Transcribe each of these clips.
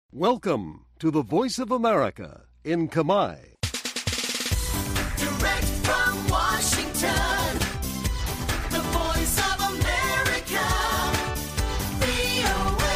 Welcome to the Voice of America in Khmer. Direct from Washington, the Voice of America, VOA.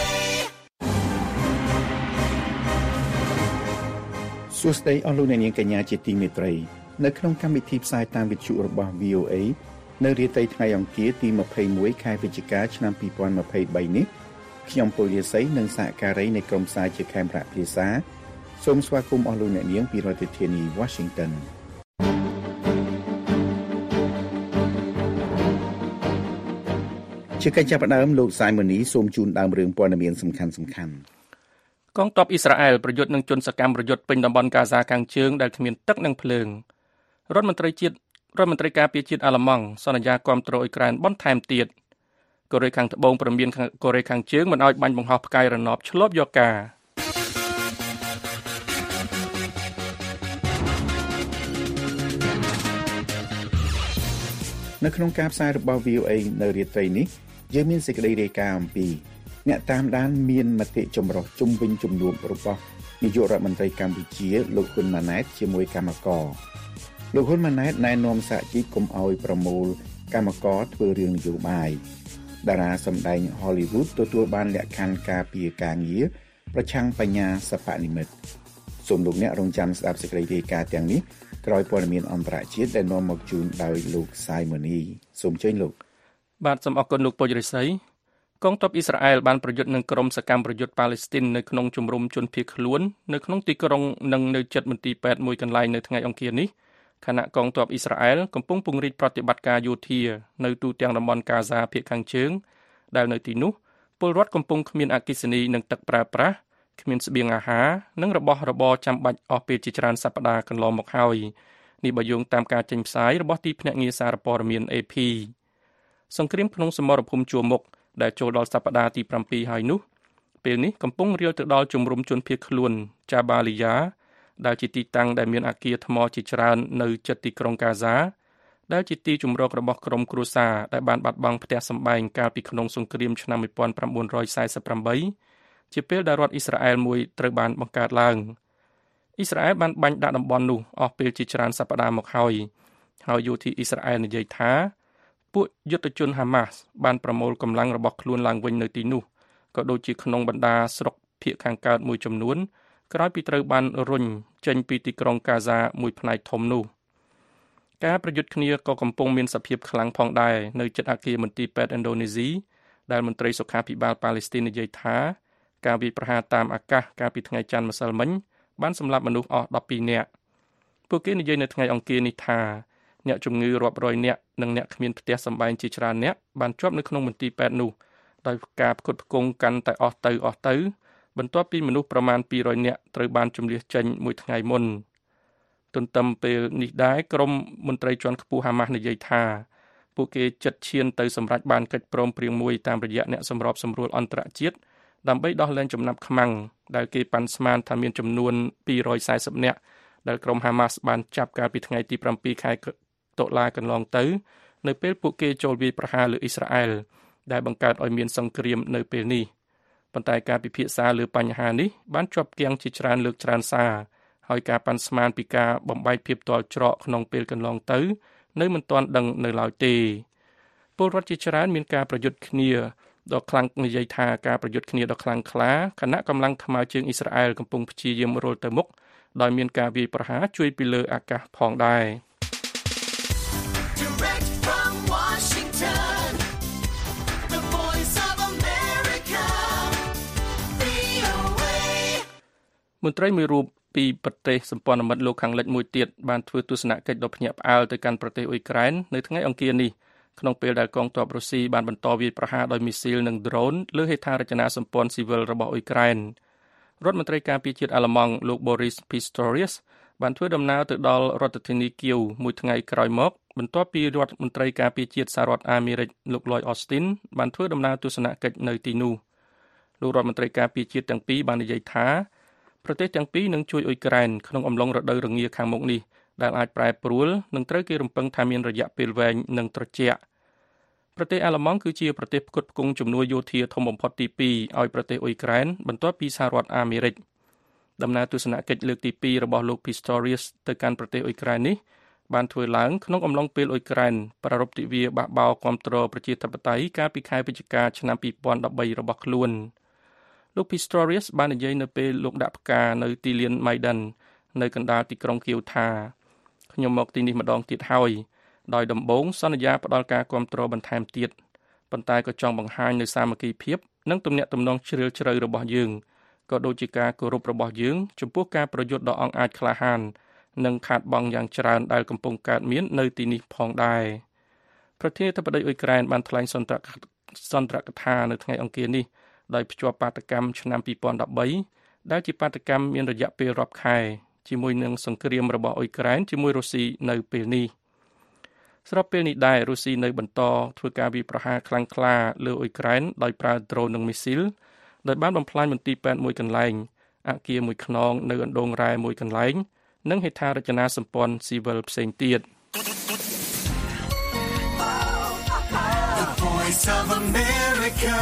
សួស្តីអស់លោកអ្នកនាងកញ្ញាជាទីមេត្រីនៅក្នុងកម្មវិធីផ្សាយតាមវិទ្យុរបស់ VOA នៅរាត្រីថ្ងៃអង្គារទី21ខែវិច្ឆិកាឆ្នាំ2023នេះខ្ញុំពលរាសីនិងសហការីនៃក្រុមផ្សាយជាខេមរៈភាសាសូមស្វាគមន៍អស់លោកអ្នកនាងពីរដ្ឋធានី Washington ជាកិច្ចចាប់ផ្ដើមលោកសាយម៉ូនីសូមជូនដើមរឿងព័ត៌មានសំខាន់ៗកងទ័ពអ៊ីស្រាអែលប្រយុទ្ធនឹងជនសកម្មប្រយុទ្ធពេញតំបន់កាហ្សាខាងជើងដែលគ្មានទឹកនិងភ្លើងរដ្ឋមន្ត្រីការពារជាតិអាល្លឺម៉ង់សន្យាគាំទ្រអ៊ុយក្រែនបន្ថែមទៀតកូរ៉េខាងត្បូងព្រមានកូរ៉េខាងជើងមិនឲ្យបាញ់បង្ហោះផ្កាយរណបឆ្លប់យកការនៅក្នុងការផ្សាយរបស់ VOA នៅរាត្រីនេះយើងមានសេចក្តីរាយការណ៍អំពីអ្នកតាមដានមានមតិចម្រុះជុំវិញជំនួបរបស់នាយករដ្ឋមន្ត្រីកម្ពុជាលោកហ៊ុនម៉ាណែតជាមួយគណៈកម្មការលោកហ៊ុនម៉ាណែតណែនាំសហជីពកុំឲ្យប្រមូលគណៈកម្មការធ្វើរឿងនយោបាយតារាសម្ដែង Hollywood ទទួលបានលក្ខខណ្ឌការពារការងារប្រឆាំងបញ្ញាសិប្បនិម្មិតសូមលោកអ្នករងចាំស្ដាប់សេចក្តីរាយការណ៍ទាំងនេះក្រោយព័ត៌មានអន្តរជាតិដែលនាំមកជូនដោយលោក Simoni សូមអញ្ជើញលោកបាទសូមអរគុណលោកពុជរិស័យកងទ័ពអ៊ីស្រាអែលបានប្រយុទ្ធនឹងក្រុមសកម្មប្រយុទ្ធប៉ាឡេស្ទីននៅក្នុងជំរំជនភៀសខ្លួននៅក្នុងទីក្រុងនិងនៅជិតមន្ទីរពេទ្យមួយកន្លែងនៅថ្ងៃអង្គារនេះខណៈកងទ័ពអ៊ីស្រាអែលកំពុងពង្រីកប្រតិបត្តិការយោធានៅទូទាំងតំបន់កាហ្សាភាគខាងជើងដែលនៅទីនោះពលរដ្ឋកំពុងគ្មានអគ្គិសនីនិងទឹកប្រើប្រាស់គ្មានស្បៀងអាហារនិងរបស់របរចាំបាច់អស់ពេលជាច្រើនសប្តាហ៍កន្លងមកហើយនេះបើយោងតាមការចេញផ្សាយរបស់ទីភ្នាក់ងារសារព័ត៌មាន AP សង្គ្រាមក្នុងសមរភូមិជួរមុខដែលចូលដល់សប្តាហ៍ទី7ហើយនោះពេលនេះកំពុងរាលទៅដល់ជំរំជនភៀសខ្លួនចាបាលីយ៉ាដែលជាទីតាំងដែលមានអគារថ្មជាច្រើននៅជិតទីក្រុងកាហ្សាដែលជាទីជម្រករបស់ក្រុមគ្រួសារដែលបានបាត់បង់ផ្ទះសម្បែងកាលពីក្នុងសង្គ្រាមឆ្នាំ1948ជាពេលដែលរដ្ឋអ៊ីស្រាអែលមួយត្រូវបានបង្កើតឡើងអ៊ីស្រាអែលបានបាញ់ដាក់តំបន់នោះអស់ពេលជាច្រើនសប្តាហ៍មកហើយយោធាអ៊ីស្រាអែលនិយាយថាពួកយុទ្ធជនហាម៉ាស់បានប្រមូលកម្លាំងរបស់ខ្លួនឡើងវិញនៅទីនោះក៏ដូចជាក្នុងបណ្ដាស្រុកភាគខាងកើតមួយចំនួនក្រោយពីត្រូវបានរុញចេញពីទីក្រុងកាហ្សាមួយផ្នែកធំនោះការប្រយុទ្ធគ្នាក៏កំពុងមានសភាពខ្លាំងផងដែរនៅជិតអគារមន្ទីរពេទ្យឥណ្ឌូនេស៊ីដែលមន្ត្រីសុខាភិបាលប៉ាឡេស្ទីននិយាយថាការវាយប្រហារតាមអាកាសកាលពីថ្ងៃច័ន្ទម្សិលមិញបានសម្លាប់មនុស្សអស់12នាក់ពួកគេនិយាយនៅថ្ងៃអង្គារនេះថាអ្នកជំងឺរាប់រយនាក់និងអ្នកគ្មានផ្ទះសម្បែងជាច្រើននាក់បានជាប់នៅក្នុងមន្ទីរពេទ្យនោះដោយការផ្គត់ផ្គង់កាន់តែអស់ទៅបន្ទាប់ពីមនុស្សប្រមាណ200នាក់ត្រូវបានជម្លៀសចេញមួយថ្ងៃមុនទន្ទឹមពេលនេះដែរក្រុមមន្ត្រីជាន់ខ្ពស់ហាម៉ាស់និយាយថាពួកគេជិតឈានទៅសម្រេចបានកិច្ចព្រមព្រៀងមួយតាមរយៈអ្នកសម្របសម្រួលអន្តរជាតិដើម្បីដោះលែងចំណាប់ខ្មាំងដែលគេប៉ាន់ស្មានថាមានចំនួន240នាក់ដែលក្រុមហាម៉ាស់បានចាប់កាលពីថ្ងៃទី7ខែតុលាកន្លងទៅនៅពេលពួកគេចូលវាយប្រហារលើអ៊ីស្រាអែលដែលបង្កើតឲ្យមានសង្គ្រាមនៅពេលនេះប៉ុន្តែការពិភាក្សាលើបញ្ហានេះបានជាប់គាំងជាច្រើនលើកច្រើនសារហើយការប៉ាន់ស្មានពីការបំបែកភាពទាល់ច្រកក្នុងពេលកន្លងទៅនៅមិនទាន់ដឹងនៅឡើយទេពលរដ្ឋជាច្រើនមានការប្រយុទ្ធគ្នាដ៏ខ្លាំងនិយាយថាការប្រយុទ្ធគ្នាដ៏ខ្លាំងក្លាខណៈកម្លាំងថ្មើរជើងអ៊ីស្រាអែលកំពុងព្យាយាមរុលទៅមុខដោយមានការវាយប្រហារជួយពីលើអាកាសផងដែរមន្ត្រីមួយរូបពីប្រទេសសម្ព័ន្ធមិត្តលោកខាងលិចមួយទៀតបានធ្វើទស្សនកិច្ចដ៏ភ្ញាក់ផ្អើលទៅកាន់ប្រទេសអ៊ុយក្រែននៅថ្ងៃអង្គារនេះក្នុងពេលដែលកងទ័ពរុស្ស៊ីបានបន្តវាយប្រហារដោយមីស៊ីលនិងដ្រូនលើហេដ្ឋារចនាសម្ព័ន្ធស៊ីវិលរបស់អ៊ុយក្រែនរដ្ឋមន្ត្រីការពារជាតិអាល្លឺម៉ង់លោក Boris Pistorius បានធ្វើដំណើរទៅដល់រដ្ឋធានីគៀវមួយថ្ងៃក្រោយមកបន្ទាប់ពីរដ្ឋមន្ត្រីការពារជាតិសហរដ្ឋអាមេរិកលោក Lloyd Austin បានធ្វើដំណើរទស្សនកិច្ចនៅទីនោះលោករដ្ឋមន្ត្រីការពារជាតិទាំងពីរបាននិយាយថាប្រទេសទាំងពីរនឹងជួយអ៊ុយក្រែនក្នុងអំឡុងរដូវរងាខាងមុខនេះដែលអាចប្រែប្រួលនិងត្រូវគេរំពឹងថាមានរយៈពេលវែងនិងត្រជាក់ប្រទេសអាល្លឺម៉ង់គឺជាប្រទេសផ្គត់ផ្គង់ជំនួយយោធាធំបំផុតទី2ឲ្យប្រទេសអ៊ុយក្រែនបន្ទាប់ពីសហរដ្ឋអាមេរិកដំណើរទស្សនកិច្ចលើកទី2របស់លោក Pistorius ទៅកាន់ប្រទេសអ៊ុយក្រែននេះបានធ្វើឡើងក្នុងអំឡុងពេលអ៊ុយក្រែនប្រារព្ធទិវាបះបោរគាំទ្រប្រជាធិបតេយ្យកាលពីខែវិច្ឆិកាឆ្នាំ2013របស់ខ្លួនលោក Pistorius បាននិយាយនៅពេលលោកដាក់ផ្កានៅទីលាន Maidan នៅកណ្ដាលទីក្រុង Kyiv ថាខ្ញុំមកទីនេះម្ដងទៀតហើយដោយដំបូងសន្យាផ្ដល់ការគាំទ្របន្ថែមទៀតប៉ុន្តែក៏ចង់បង្ហាញនូវសាមគ្គីភាពនិងទំនាក់ទំនងជ្រាលជ្រៅរបស់យើងក៏ដូចជាការគោរពរបស់យើងចំពោះការប្រយុទ្ធដ៏អង់អាចក្លាហាននិងខាតបង់យ៉ាងច្រើនដែលកំពុងកើតមាននៅទីនេះផងដែរប្រធានាធិបតីអ៊ុយក្រែនបានថ្លែងសន្ទរកថានៅថ្ងៃអង្គារនេះដោយភ្ជាប់បាតកម្មឆ្នាំ2013ដែលជាបាតកម្មមានរយៈពេលរាប់ខែជាមួយនឹងសង្គ្រាមរបស់អ៊ុយក្រែនជាមួយរុស្ស៊ីនៅពេលនេះស្របពេលនេះដែររុស្ស៊ីនៅបន្តធ្វើការវាយប្រហារខ្លាំងក្លាលើអ៊ុយក្រែនដោយប្រើដ្រូននិងមីស៊ីលដោយបានបំផ្លាញមន្ទីរពេទ្យមួយកន្លែងអគារមួយខ្នងនៅអណ្ដូងរ៉ែមួយកន្លែងនិងហេដ្ឋារចនាសម្ព័ន្ធស៊ីវិលផ្សេងទៀត The Voice of America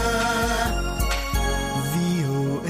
VOA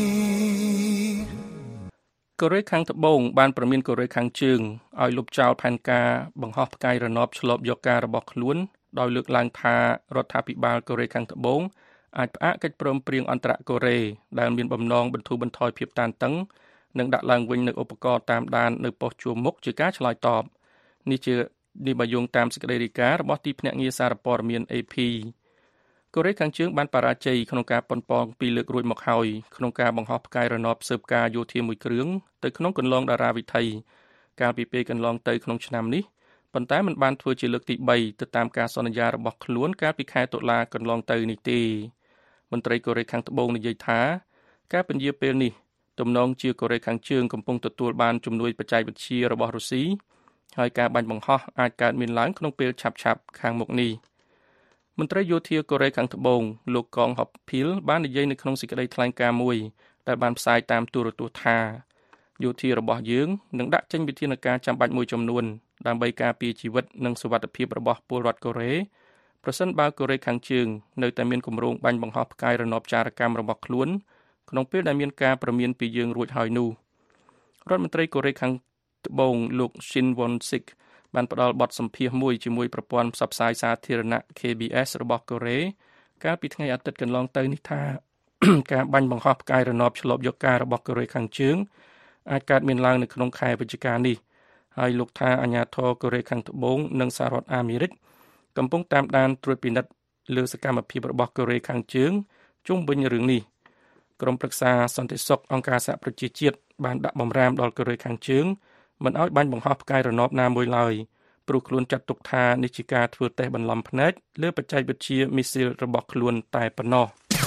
កូរ៉េខាងត្បូងបានប្រមានកូរ៉េខាងជើងឲ្យលុបចោលផែនការបង្ហោះផ្កាយរណបឆ្លប់យកការរបស់ខ្លួនដោយលើកឡើងថារដ្ឋាភិបាលកូរ៉េខាងត្បូងអាចផ្អាកកិច្ចព្រមព្រៀងអន្តរកូរ៉េដែលមានបំណងបន្ធូរបន្ថយភាពតានតឹងនិងដាក់ឡើងវិញនូវឧបករណ៍តាមដាននៅប៉ុស្តិ៍ជួរមុខជាការឆ្លើយតបនេះបើយោងតាមសេចក្តីរាយការណ៍របស់ទីភ្នាក់ងារសារព័ត៌មាន AP កូរ៉េខាងជើងបានបរាជ័យក្នុងការប៉ុនប៉ងពីរលើករួចមកហើយក្នុងការបង្ហោះផ្កាយរណបស៊ើបការយោធាមួយគ្រឿងទៅក្នុងគន្លងតារាវិថីកាលពីពេលកន្លងទៅក្នុងឆ្នាំនេះប៉ុន្តែมันបានធ្វើជាលើកទី3ទៅតាមការសន្យារបស់ខ្លួនកាលពីខែតុលាកន្លងទៅនេះទេមន្ត្រីកូរ៉េខាងត្បូងនិយាយថាការពន្យាពេលនេះទំនងជាកូរ៉េខាងជើងកំពុងទទួលបានជំនួយបច្ចេកវិទ្យារបស់រុស្ស៊ីហើយការបាញ់បង្ហោះអាចកើតមានឡើងក្នុងពេលឆាប់ៗខាងមុខនេះមន្ត្រីយោធាកូរ៉េខាងត្បូងលោកកងហុបភីលបាននិយាយនៅក្នុងសេចក្តីថ្លែងការណ៍មួយដែលបានផ្សាយតាមទូរទស្សន៍ថាយោធារបស់យើងនឹងដាក់ចេញវិធានការចាំបាច់មួយចំនួនដើម្បីការពារជីវិតនិងសុវត្ថិភាពរបស់ពលរដ្ឋកូរ៉េប្រសិនបើកូរ៉េខាងជើងនៅតែមានគម្រោងបាញ់បង្ហោះផ្កាយរណបចារកម្មរបស់ខ្លួនក្នុងពេលដែលមានការព្រមានពីយើងរួចហើយនោះរដ្ឋមន្ត្រីកូរ៉េខាងត្បូងលោក Shin Won-sik បានផ្ដល់បទសម្ភាសន៍មួយជាមួយប្រព័ន្ធផ្សព្វផ្សាយសាធារណៈ KBS របស់កូរ៉េកាលពីថ្ងៃអាទិត្យកន្លងទៅនេះថា ការបាញ់បង្ហោះផ្កាយរណបឆ្លប់យកការរបស់កូរ៉េខាងជើងអាចកើតមានឡើងនៅក្នុងខែវិច្ឆិកានេះហើយលោកថាអាជ្ញាធរកូរ៉េខាងត្បូងនិងសហរដ្ឋអាមេរិកកំពុងតាមដានត្រួតពិនិត្យលើសកម្មភាពរបស់កូរ៉េខាងជើងជុំវិញរឿងនេះក្រុមប្រឹក្សាសន្តិសុខអង្គការសហប្រជាជាតិបានដាក់បំរាមដល់កូរ៉េខាងជើងមិនឲ្យបាញ់បង្ហោះផ្កាយរណបណាមួយឡើយព្រោះខ្លួនចាត់ទុកថានេះជាការធ្វើតេស្តបន្លំភ្នែកលើបច្ចេកវិទ្យាមីស៊ីលរបស់ខ្លួនតែប៉ុណ្ណោះ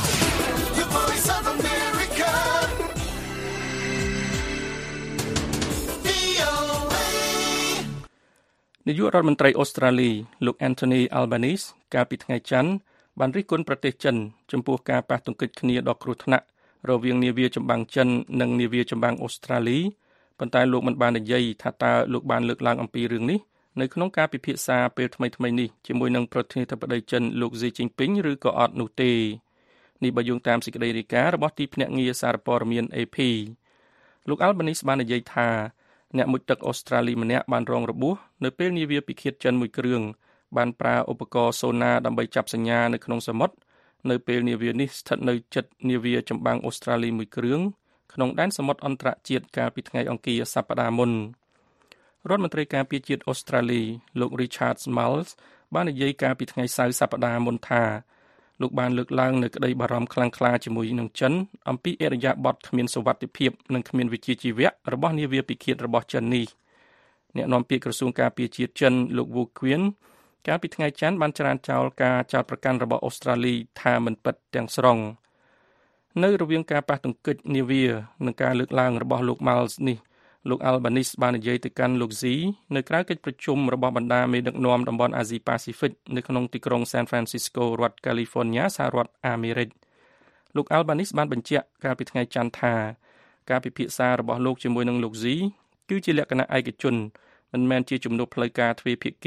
The Voice of America VOA នាយករដ្ឋមន្ត្រីអូស្ត្រាលីលោក Anthony Albanese កាលពីថ្ងៃច័ន្ទបានរិះគន់ប្រទេសចិនចំពោះការប៉ះទង្គិចគ្នាដ៏គ្រោះថ្នាក់រវាងនាវាចម្បាំងចិននិងនាវាចម្បាំងអូស្ត្រាលីប៉ុន្តែលោកមិនបាននិយាយថាតើលោកបានលើកឡើងអំពីរឿងនេះនៅក្នុងការពិភាក្សាពេលថ្មីៗនេះជាមួយនឹងប្រធានាធិបតីចិនលោក Xi Jinping ឬក៏អត់នោះទេនេះបើយោងតាមសេចក្តីរាយការណ៍របស់ទីភ្នាក់ងារសារព័ត៌មាន AP លោក Albanese បាននិយាយថាអ្នកមុជទឹកអូស្ត្រាលីម្នាក់បានរងរបួសនៅពេលនាវាពិឃាតចិនមួយគ្រឿងបានប្រើឧបករណ៍សូណាដើម្បីចាប់សញ្ញានៅក្នុងសមុទ្រនៅពេលនាវានេះស្ថិតនៅជិតនាវាចម្បាំងអូស្ត្រាលីមួយគ្រឿងក្នុងដែនសមុទ្រអន្តរជាតិកាលពីថ្ងៃអង្គារសប្តាហ៍មុនរដ្ឋមន្ត្រីការពារជាតិអូស្ត្រាលីលោក Richard Marles បាននិយាយកាលពីថ្ងៃសៅរ៍សប្តាហ៍មុនថាលោកបានលើកឡើងនៅក្តីបារម្ភខ្លាំងក្លាជាមួយនឹងចិនអំពីឥរិយាបថគ្មានសុវត្ថិភាពនិងគ្មានវិជ្ជាជីវៈរបស់នាវាពិឃាតរបស់ចិននេះអ្នកនាំពាក្យក្រសួងការពារជាតិចិនលោក Wu Qian កាលពីថ្ងៃច័ន្ទបានច្រានចោលការចោទប្រកាន់របស់អូស្ត្រាលីថាមិនពិតទាំងស្រុងនៅរវាងការប៉ះទង្គិចនាវានិងការលើកឡើងរបស់លោក Miles នេះលោក Albanese បាននិយាយទៅកាន់លោក Xi នៅក្រៅកិច្ចប្រជុំរបស់បណ្ដាមេដឹកនាំតំបន់អាស៊ីប៉ាស៊ីហ្វិកនៅក្នុងទីក្រុង San Francisco រដ្ឋ California សហរដ្ឋអាមេរិកលោក Albanese បានបញ្ជាក់កាលពីថ្ងៃច័ន្ទថាការពិភាក្សារបស់លោកជាមួយនឹងលោក Xi គឺជាលក្ខណៈឯកជនមិនមែនជាជំនួបផ្លូវការទ្វេភាគី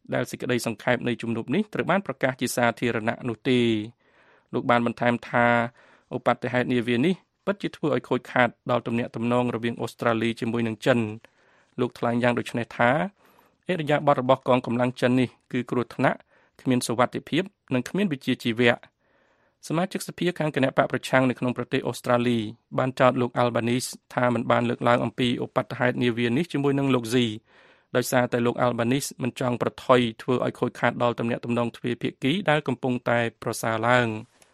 ដែលសេចក្តីសង្ខេបនៃជំនួបនេះត្រូវបានប្រកាសជាសាធារណៈនោះទេលោកបានបន្ថែមថាឧបទ្ទហេតុនាវានេះពិតជាធ្វើឲ្យខូចខាតដល់ទំនាក់ទំនងរវាងអូស្ត្រាលីជាមួយនឹងចិនលោកថ្លែងយ៉ាងដូចនេះថាឥរិយាបថរបស់កងកម្លាំងចិននេះគឺគ្រោះថ្នាក់គ្មានសុវត្ថិភាពនិងគ្មានវិជ្ជាជីវៈសមាជិកសភាខាងគណៈបកប្រឆាំងនៅក្នុងប្រទេសអូស្ត្រាលីបានចោទលោក Albanese ថាមិនបានលើកឡើងអំពីឧបទ្ទហេតុនាវានេះជាមួយនឹងលោក Xi ដោយសារតែលោក Albanese មិនចង់ប្រថុយធ្វើឲ្យខូចខាតដល់ទំនាក់ទំនងទ្វេភាគីដែលកំពុងតែប្រសើរឡើង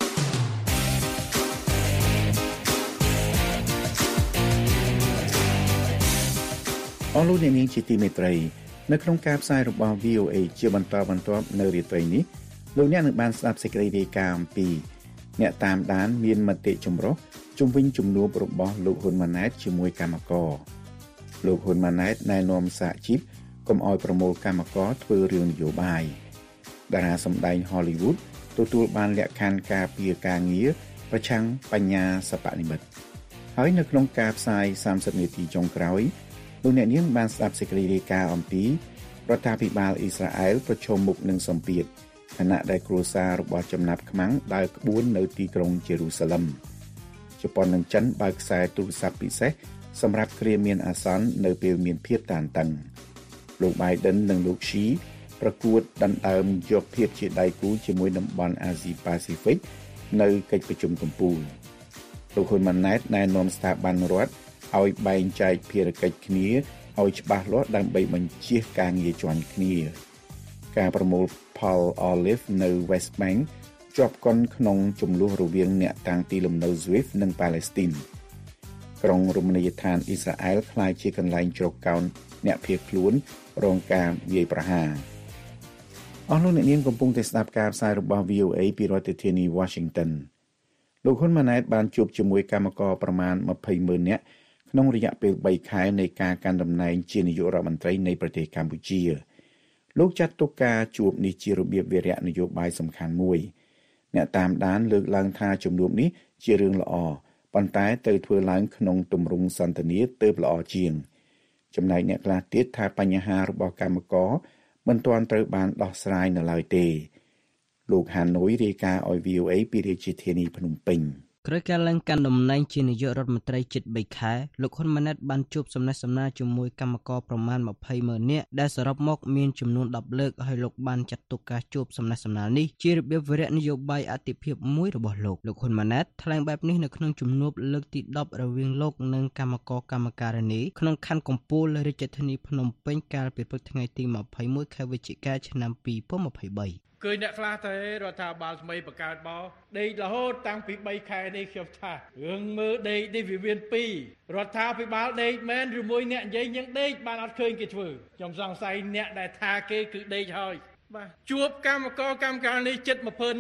អស់លោកអ្នកនាងជាទីមេត្រីនៅក្នុងការផ្សាយរបស់ VOA ជាបន្តបន្ទាប់នៅរាត្រីនេះលោកអ្នកនឹងបានស្ដាប់សេចក្តីរាយការណ៍អំពីអ្នកតាមដានមានមតិចម្រុះជុំវិញជំនួបរបស់លោកហ៊ុនម៉ាណែតជាមួយកម្មករលោកហ៊ុនម៉ាណែតណែនាំសហជីពកុំឲ្យប្រមូលកម្មករធ្វើរឿងនយោបាយតារាសម្ដែង Hollywood ទទួលបានលក្ខខណ្ឌការពារការងារប្រឆាំងបញ្ញាសិប្បនិម្មិតហើយនៅក្នុងការផ្សាយ30នាទីចុងក្រោយលោកអ្នកនាងបានស្ដាប់សេចក្តីរាយការណ៍អំពីរដ្ឋាភិបាលអ៊ីស្រាអែលប្រឈមមុខនឹងសម្ពាធខណៈដែលគ្រួសាររបស់ចំណាប់ខ្មាំងដើរក្បួននៅទីក្រុងយេរូសាឡឹមជប៉ុននិងចិនបើកខ្សែទូរស័ព្ទពិសេសសម្រាប់គ្រាមានអាសន្ននៅពេលមានភាពតានតឹងលោក Biden និងលោក Xi ប្រកួតដណ្ដើមយកភាពជាដៃគូជាមួយតំបន់អាស៊ីប៉ាស៊ីហ្វិកនៅកិច្ចប្រជុំកំពូលលោកហ៊ុនម៉ាណែតណែនាំស្ថាប័នរដ្ឋឲ្យបែងចែកភារកិច្ចគ្នាឲ្យច្បាស់លាស់ដើម្បីបញ្ជៀសការងារជាន់គ្នាការប្រមូលផល Olive នៅ West Bank ជាប់គាន់ក្នុងចំនួនរវាងអ្នកតាំងទីលំនៅ Swift និងប៉ាឡេស្ទីនក្រុងរមណីយដ្ឋានអ៊ីស្រាអែលក្លាយជាកន្លែងជ្រកកោនអ្នកភៀសខ្លួនរងការវាយប្រហារអស់លោកអ្នកនាងកំពុងតែស្ដាប់ការផ្សាយរបស់ VOA ពីរដ្ឋធានី Washington លោកហ៊ុនម៉ាណែតបានជួបជាមួយកម្មករប្រមាណ 20,000 នាក់ក្នុងរយៈពេល3ខែនៃការកាន់តំណែងជានាយករដ្ឋមន្ត្រីនៃប្រទេសកម្ពុជាលោកចាត់ទុកការជួបនេះជារបៀបវារៈនយោបាយសំខាន់មួយអ្នកតាមដានលើកឡើងថាជំនួបនេះជារឿងល្អប៉ុន្តែត្រូវធ្វើឡើងក្នុងទម្រង់សន្ទនាទើបល្អជាងចំណែកអ្នកខ្លះទៀតថាបញ្ហារបស់កម្មករមិនទាន់ត្រូវបានដោះស្រាយនៅឡើយទេលោកហាណូយរាយការណ៍ឲ្យ VOA ពីរាជធានីភ្នំពេញក្រោយការឡើងកាន់តំណែងជានាយករដ្ឋមន្ត្រីជិត3ខែលោកហ៊ុនម៉ាណែតបានជួបសំណេះសំណាលជាមួយកម្មករប្រមាណ 20,000 នាក់ដែលសរុបមកមានចំនួន10លើកហើយលោកបានចាត់ទុកការជួបសំណេះសំណាលនេះជារបៀបវិរៈនយោបាយអតិភិបមួយរបស់លោកហ៊ុនម៉ាណែតថ្លែងបែបនេះនៅក្នុងជំនួបលើកទី10រវាងលោកនិងកម្មករកម្មការិនីក្នុងខណ្ឌកំពូលរាជធានីភ្នំពេញកាលពីព្រឹកថ្ងៃទី21ខែវិច្ឆិកាឆ្នាំ2023 ឃើញអ្នកខ្លះទៅរដ្ឋាភិបាលថ្មីបង្កើតមកដេករហូតតាំងពី3ខែនេះខ្ញុំថារឿងមើលដេកនេះវាមាន2រដ្ឋាភិបាលដេកមែនឬមួយអ្នកនិយាយយើងដេកបានអត់ឃើញគេធ្វើខ្ញុំសង្ស័យអ្នកដែលថាគេគឺដេកហើយបាទជួបកម្មករកម្មការនេះជិត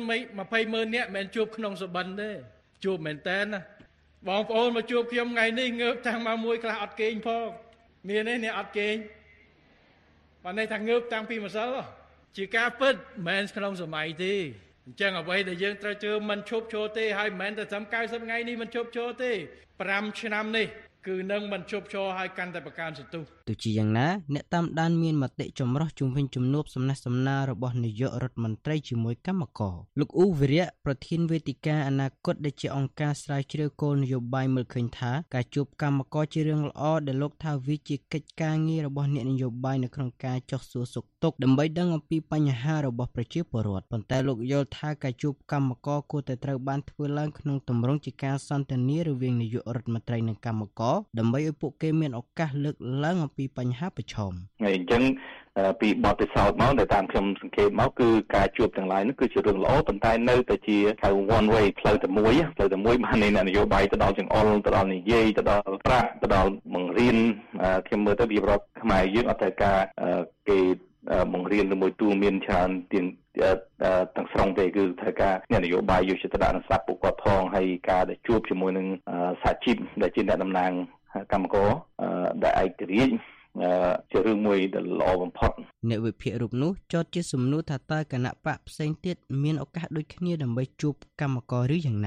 20,000 នាក់មិនមែនជួបក្នុងសបិនទេជួបមែនតើណាបងប្អូនមកជួបខ្ញុំថ្ងៃនេះងើបតាំងមកមួយខ្លះអត់គេងផងមានទេអ្នកអត់គេងបានន័យថាងើបតាំងពីម្សិលជាការពិតមិនមែនក្នុងសម័យទេអញ្ចឹងអ្វីដែលយើងត្រូវធ្វើមិនឈប់ឈរទេហើយមិនមែនតែត្រឹម90ថ្ងៃនេះមិនឈប់ឈរទេ5ឆ្នាំនេះគឺនឹងមិនឈប់ឈរហើយកាន់តែប្រកាន់សន្ទុះទោះជាយ៉ាងណាអ្នកតាមដានមានមតិចម្រុះជុំវិញជំនួបសំណេះសំណាលរបស់នាយករដ្ឋមន្ត្រីជាមួយកម្មករលោកអ៊ូវិរៈប្រធានវេទិកាអនាគតដែលជាអង្គការស្រាវជ្រាវគោលនយោបាយមើលឃើញថាការជួបកម្មករជារឿងល្អដែលលោកថាវាជាកិច្ចការងាររបស់អ្នកនយោបាយនៅក្នុងការចុះសួរសុខទុក្ខដើម្បីដឹងអំពីបញ្ហារបស់ប្រជាពលរដ្ឋប៉ុន្តែលោកយល់ថាការជួបកម្មករគួរតែត្រូវបានធ្វើឡើងក្នុងទម្រង់ជាការសន្ទនារវាងនាយករដ្ឋមន្ត្រីនិងកម្មករដើម្បីឲ្យពួកគេមានឱកាសលើកឡើងអំពីបញ្ហាប្រឈមហើយអញ្ចឹងពីបទពិសោធន៍មកដែលតាមខ្ញុំសង្កេតមកគឺការជួបទាំងឡាយនោះគឺជារឿងល្អប៉ុន្តែនៅតែជាហៅ one way ផ្លូវតែមួយបាននយោបាយទៅដល់ចង្អុលទៅដល់និយាយទៅដល់ប្រាក់ទៅដល់បង្រៀនខ្ញុំមើលទៅវារដ្ឋខ្មែរយើងអត់ត្រូវការគេបង្រៀនជាមួយទូមានច្រើនទាំងស្រុងទេគឺត្រូវការនយោបាយយកចិត្តទុកដាក់នឹងស្ដាប់ពួកគាត់ផងហើយការដែលជួបជាមួយនឹងសហជីពដែលជាអ្នកតំណាងកម្មករដែលឯករាជ្យជារឿងមួយដែលល្អបំផុតអ្នកវិភាគរូបនោះចោទជាសំណួរថាតើគណៈបកផ្សេងទៀតមានឱកាសដូចគ្នាដើម្បីជួបកម្មករឬយ៉ាងណាអ្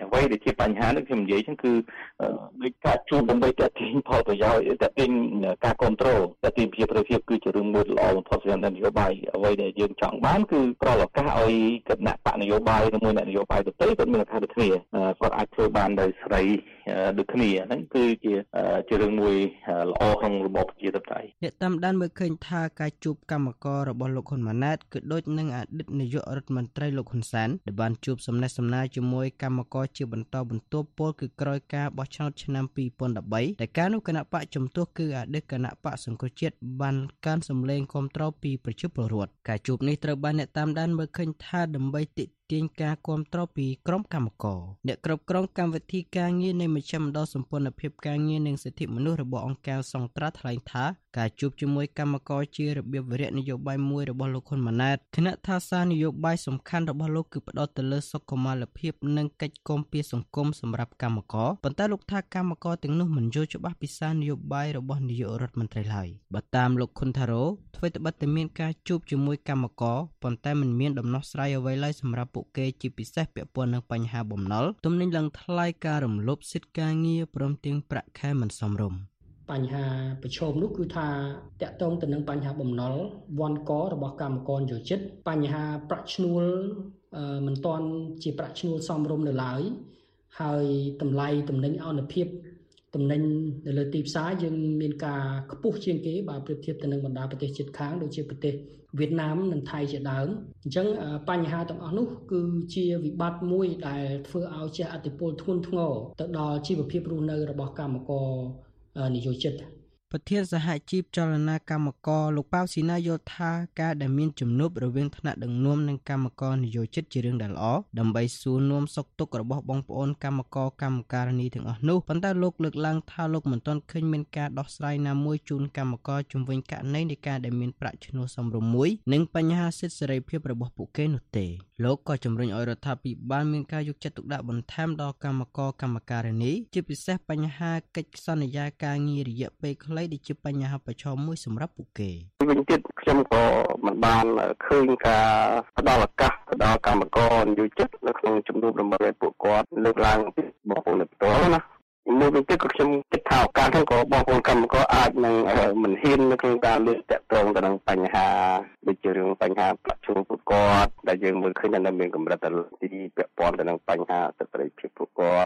អ្វីដែលជាបញ្ហានេះខ្ញុំនិយាយចឹងគឺដោយការជួបដើម្បីទាក់ទាញផលប្រយោជន៍ទាក់ទាញការគ្រប់គ្រងទាក់ទាញភាពប្រសិទ្ធភាពគឺជារឿងមួយល្អបំផុតសម្រាប់នយោបាយអ្វីដែលយើងចង់បានគឺប្រកបឱកាសឲ្យគណៈបកនយោបាយជាមួយអ្នកនយោបាយទៅគាត់មានឱកាសដូចគ្នាគាត់អាចធ្វើបានដោយសេរីដូចគ្នាហ្នឹងគឺជារឿងមួយល្អក្នុងរបបប្រជាធិបតេយ្យអ្នកតាមដានមើលឃើញថាការជួបកម្មកររបស់លោកហ៊ុនម៉ាណែតគឺដូចនឹងអតីតនាយករដ្ឋមន្ត្រីលោកហ៊ុនសែនដែលបានជួបសំណេះសំណាលជាមួយកម្មករជាបន្តបន្ទាប់ពលគឺក្រោយការបោះឆ្នោតឆ្នាំ2013តែការនោះគណៈបកជំទាស់គឺអតីតគណៈបកសង្គ្រោះជាតិបានកើនសម្លេងគាំទ្រពីប្រជាពលរដ្ឋការជួបនេះត្រូវបានអ្នកតាមដានមើលឃើញថាដើម្បីទាក់ទាញការគាំទ្រពីក្រុមកម្មករអ្នកគ្រប់គ្រងកម្មវិធីការងារនៃមជ្ឈមណ្ឌលសម្ព័ន្ធភាពការងារនិងសិទ្ធិមនុស្សរបស់អង្គការសង្ត្រាថ្លែងថាការជួបជាមួយកម្មករជារបៀបវិរៈនយោបាយមួយរបស់លោកហ៊ុនម៉ាណែតគណៈថាសារនយោបាយសំខាន់របស់លោកគឺផ្ដោតទៅលើសុខុមាលភាពនិងកិច្ចគាំពារសង្គមសម្រាប់កម្មករប៉ុន្តែលោកថាកម្មករទាំងនោះមិនយល់ច្បាស់ពីសារនយោបាយរបស់នាយករដ្ឋមន្ត្រីឡើយបើតាមលោកខុនថារ៉ូធ្វើត្បិតតែមានការជួបជាមួយកម្មករប៉ុន្តែមិនមានដំណោះស្រាយអ្វីឡើយសម្រាប់ពួកគេជាពិសេសពាក់ព័ន្ធនឹងបញ្ហាបំណុលទំនិញឡើងថ្លៃការរំលោភសិទ្ធិការងារព្រមទាំងប្រាក់ខែមិនសមរម្យបញ្ហាប្រឈមនោះគឺថាតកតងទៅនឹងបញ្ហាបំណុលវណ្ឌករបស់កម្មករយោជិតបញ្ហាប្រាក់ឈ្នួលមិនទាន់ជាប្រាក់ឈ្នួលសមរម្យនៅឡើយហើយតម្លៃទំនិញអនុភាពទំនិញនៅលើទីផ្សារយើងមានការខ្ពស់ជាងគេបើប្រៀបធៀបទៅនឹងបណ្ដាប្រទេសជិតខាងដូចជាប្រទេសវៀតណាមនិងថៃជាដើមអញ្ចឹងបញ្ហាទាំងអស់នោះគឺជាវិបត្តិមួយដែលធ្វើឲ្យជះឥទ្ធិពលធ្ងន់ធ្ងរទៅដល់ជីវភាពរស់នៅរបស់កម្មករនិយោជិតប្រធានសហជីពចលនាកម្មករលោកប៉ៅស៊ីណាយល់ថាការដែលមានជំនួបរវាងថ្នាក់ដឹកនាំនិងកម្មករនិយោជិតជារឿងដែលល្អដើម្បីសួរនាំសុខទុក្ខរបស់បងប្អូនកម្មករកម្មការិនីទាំងអស់នោះប៉ុន្តែលោកលើកឡើងថាលោកមិនទាន់ឃើញមានការដោះស្រាយណាមួយជូនកម្មករជំវិញករណីនៃការដែលមានប្រាក់ឈ្នួលសមរម្យមួយនិងបញ្ហាសិទ្ធិសេរីភាពរបស់ពួកគេនោះទេលោកក៏ជំរុញឲ្យរដ្ឋាភិបាលមានការយកចិត្តទុកដាក់បន្ថែមដល់កម្មករកម្មការិនីជាពិសេសបញ្ហាកិច្ចសន្យាការងាររយៈពេលខ្លីដែលជាបញ្ហាប្រឈមមួយសម្រាប់ពួកគេវិញទៀតខ្ញុំក៏មិនបានឃើញការផ្ដល់ឱកាសទៅដល់កម្មករនិយោជិតនៅក្នុងជំនួបដើម្បីឲ្យពួកគាត់លើកឡើងពីបងប្អូនផ្ទាល់ណាមួយវិញទៀតក៏ខ្ញុំគិតថាឱកាសហ្នឹងក៏បងប្អូនកម្មករអាចនឹងមិនហ៊ាននៅក្នុងការលើកតាក់ទងទៅនឹងបញ្ហាដូចជារឿងបញ្ហាប្រាក់ឈ្នួលពួកគាត់ដែលយើងមើលឃើញថាមានកម្រិតទីពាក់ព័ន្ធទៅនឹងបញ្ហាសិទ្ធិសេរីភាពពួកគាត់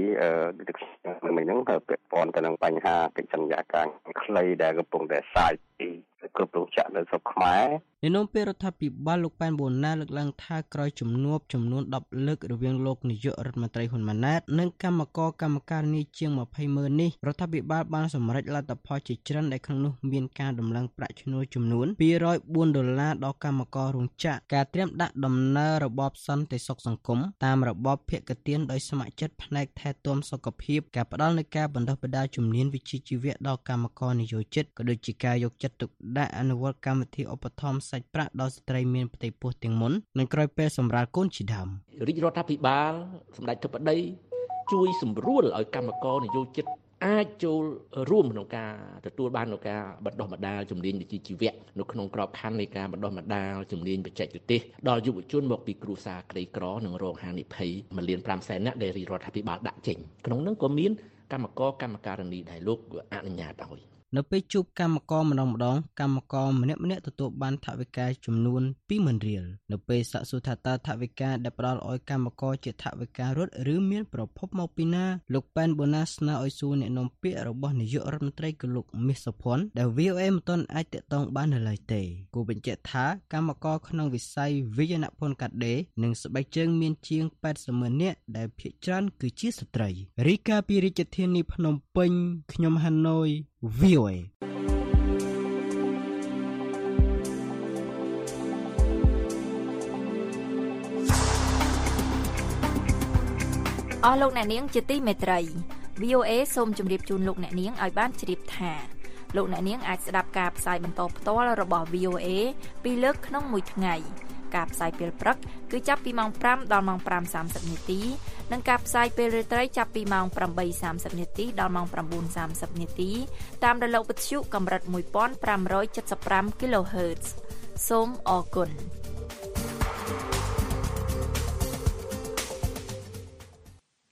3ដូចខ្ញុំហ្នឹងពាក់ព័ន្ធទៅនឹងបញ្ហាកិច្ចសន្យាការខ្លីដែលកំពុងតែសាយពីគ្រប់រោងចក្រនៅស្រុកខ្មែរនាយនាំពាក្យរដ្ឋាភិបាលលោកប៉ែនបូណាលើកឡើងថាក្រោយជំនួបចំនួន10លើករវាងលោកនាយករដ្ឋមន្ត្រីហ៊ុនម៉ាណែតនិងកម្មករកម្មការិនីជាង20,000នេះរដ្ឋាភិបាលបានសម្រេចលទ្ធផលជាច្រើនដែលក្នុងនោះមានការដំឡើងប្រាក់ឈ្នួលចំនួន$204ដល់កម្មកររោងចក្រការត្រៀមដាក់ដំណើររបបសន្តិសុខសង្គមតាមរបបភក្ទានដោយស្ម័គ្រចិត្តផ្នែកថែទាំសុខភាពការផ្ដល់នូវការបណ្ដុះបណ្ដាលជំនាញវិជ្ជាជីវៈដល់កម្មករនិយោជិតក៏ដូចជាការយកចិត្តទុកដាក់អនុវត្តកម្មវិធីឧបត្ថម្ភសាច់ប្រាក់ដល់ស្ត្រីមានផ្ទៃពោះទាំងមុននិងក្រោយពេលសម្រាលកូនជាដើមរាជរដ្ឋាភិបាលសម្ដេចធិបតីជួយសម្រួលឲ្យកម្មករនិយោជិតអាចចូលរួមក្នុងការទទួលបាននូវការបណ្ដុះបណ្ដាលជំនាញវិជ្ជាជីវៈនៅក្នុងក្របខ័ណ្ឌនៃការបណ្ដុះបណ្ដាលជំនាញបច្ចេកទេសដល់យុវជនមកពីគ្រួសារក្រីក្រនិងរងហានិភ័យ1.5 លាននាក់ដែលរាជរដ្ឋាភិបាលដាក់ចេញក្នុងនោះក៏មានកម្មករកម្មការិនីដែលលោកអនុញ្ញាតឲ្យនៅពេលជួបកម្មករម្ដងកម្មករម្នាក់ទទួលបានថវិកាចំនួន$20,000រៀលនៅពេលសាកសួរថាតើថវិកាដែលផ្ដល់ឲ្យកម្មករជាថវិការត់ឬមានប្រភពមកពីណាលោកប៉ែនបូណាស្នើឲ្យសួរអ្នកនាំពាក្យរបស់នាយករដ្ឋមន្ត្រីគឺលោកមាសសុភ័ណ្ឌដែល VOA មិនទាន់អាចតាក់ទងបាននៅឡើយទេគូបញ្ជាក់ថាកម្មករក្នុងវិស័យវិញ្ញាណភ័ណ្ឌកាត់ដេរនិងស្បែកជើងមានជាង80,000នាក់ដែលភាគច្រើនគឺជាស្ត្រីរីកាពីរាជធានីភ្នំពេញខ្ញុំហាណូយVOA អស់លោកអ្នកនាងជាទីមេត្រី VOA សូមជម្រាបជូនលោកអ្នកនាងឲ្យបានជ្រាបថាលោកអ្នកនាងអាចស្ដាប់ការផ្សាយបន្តផ្ទាល់របស់ VOA ពីលើកក្នុងមួយថ្ងៃការផ្សាយពេលព្រឹកគឺចាប់ពីម៉ោង 5 ដល់ម៉ោង 5:30 នាទីនិងការផ្សាយពេលរាត្រីចាប់ពីម៉ោង 8:30 នាទីដល់ម៉ោង 9:30 នាទីតាមរលកវិទ្យុកម្រិត 1575 kHz សូមអរគុណ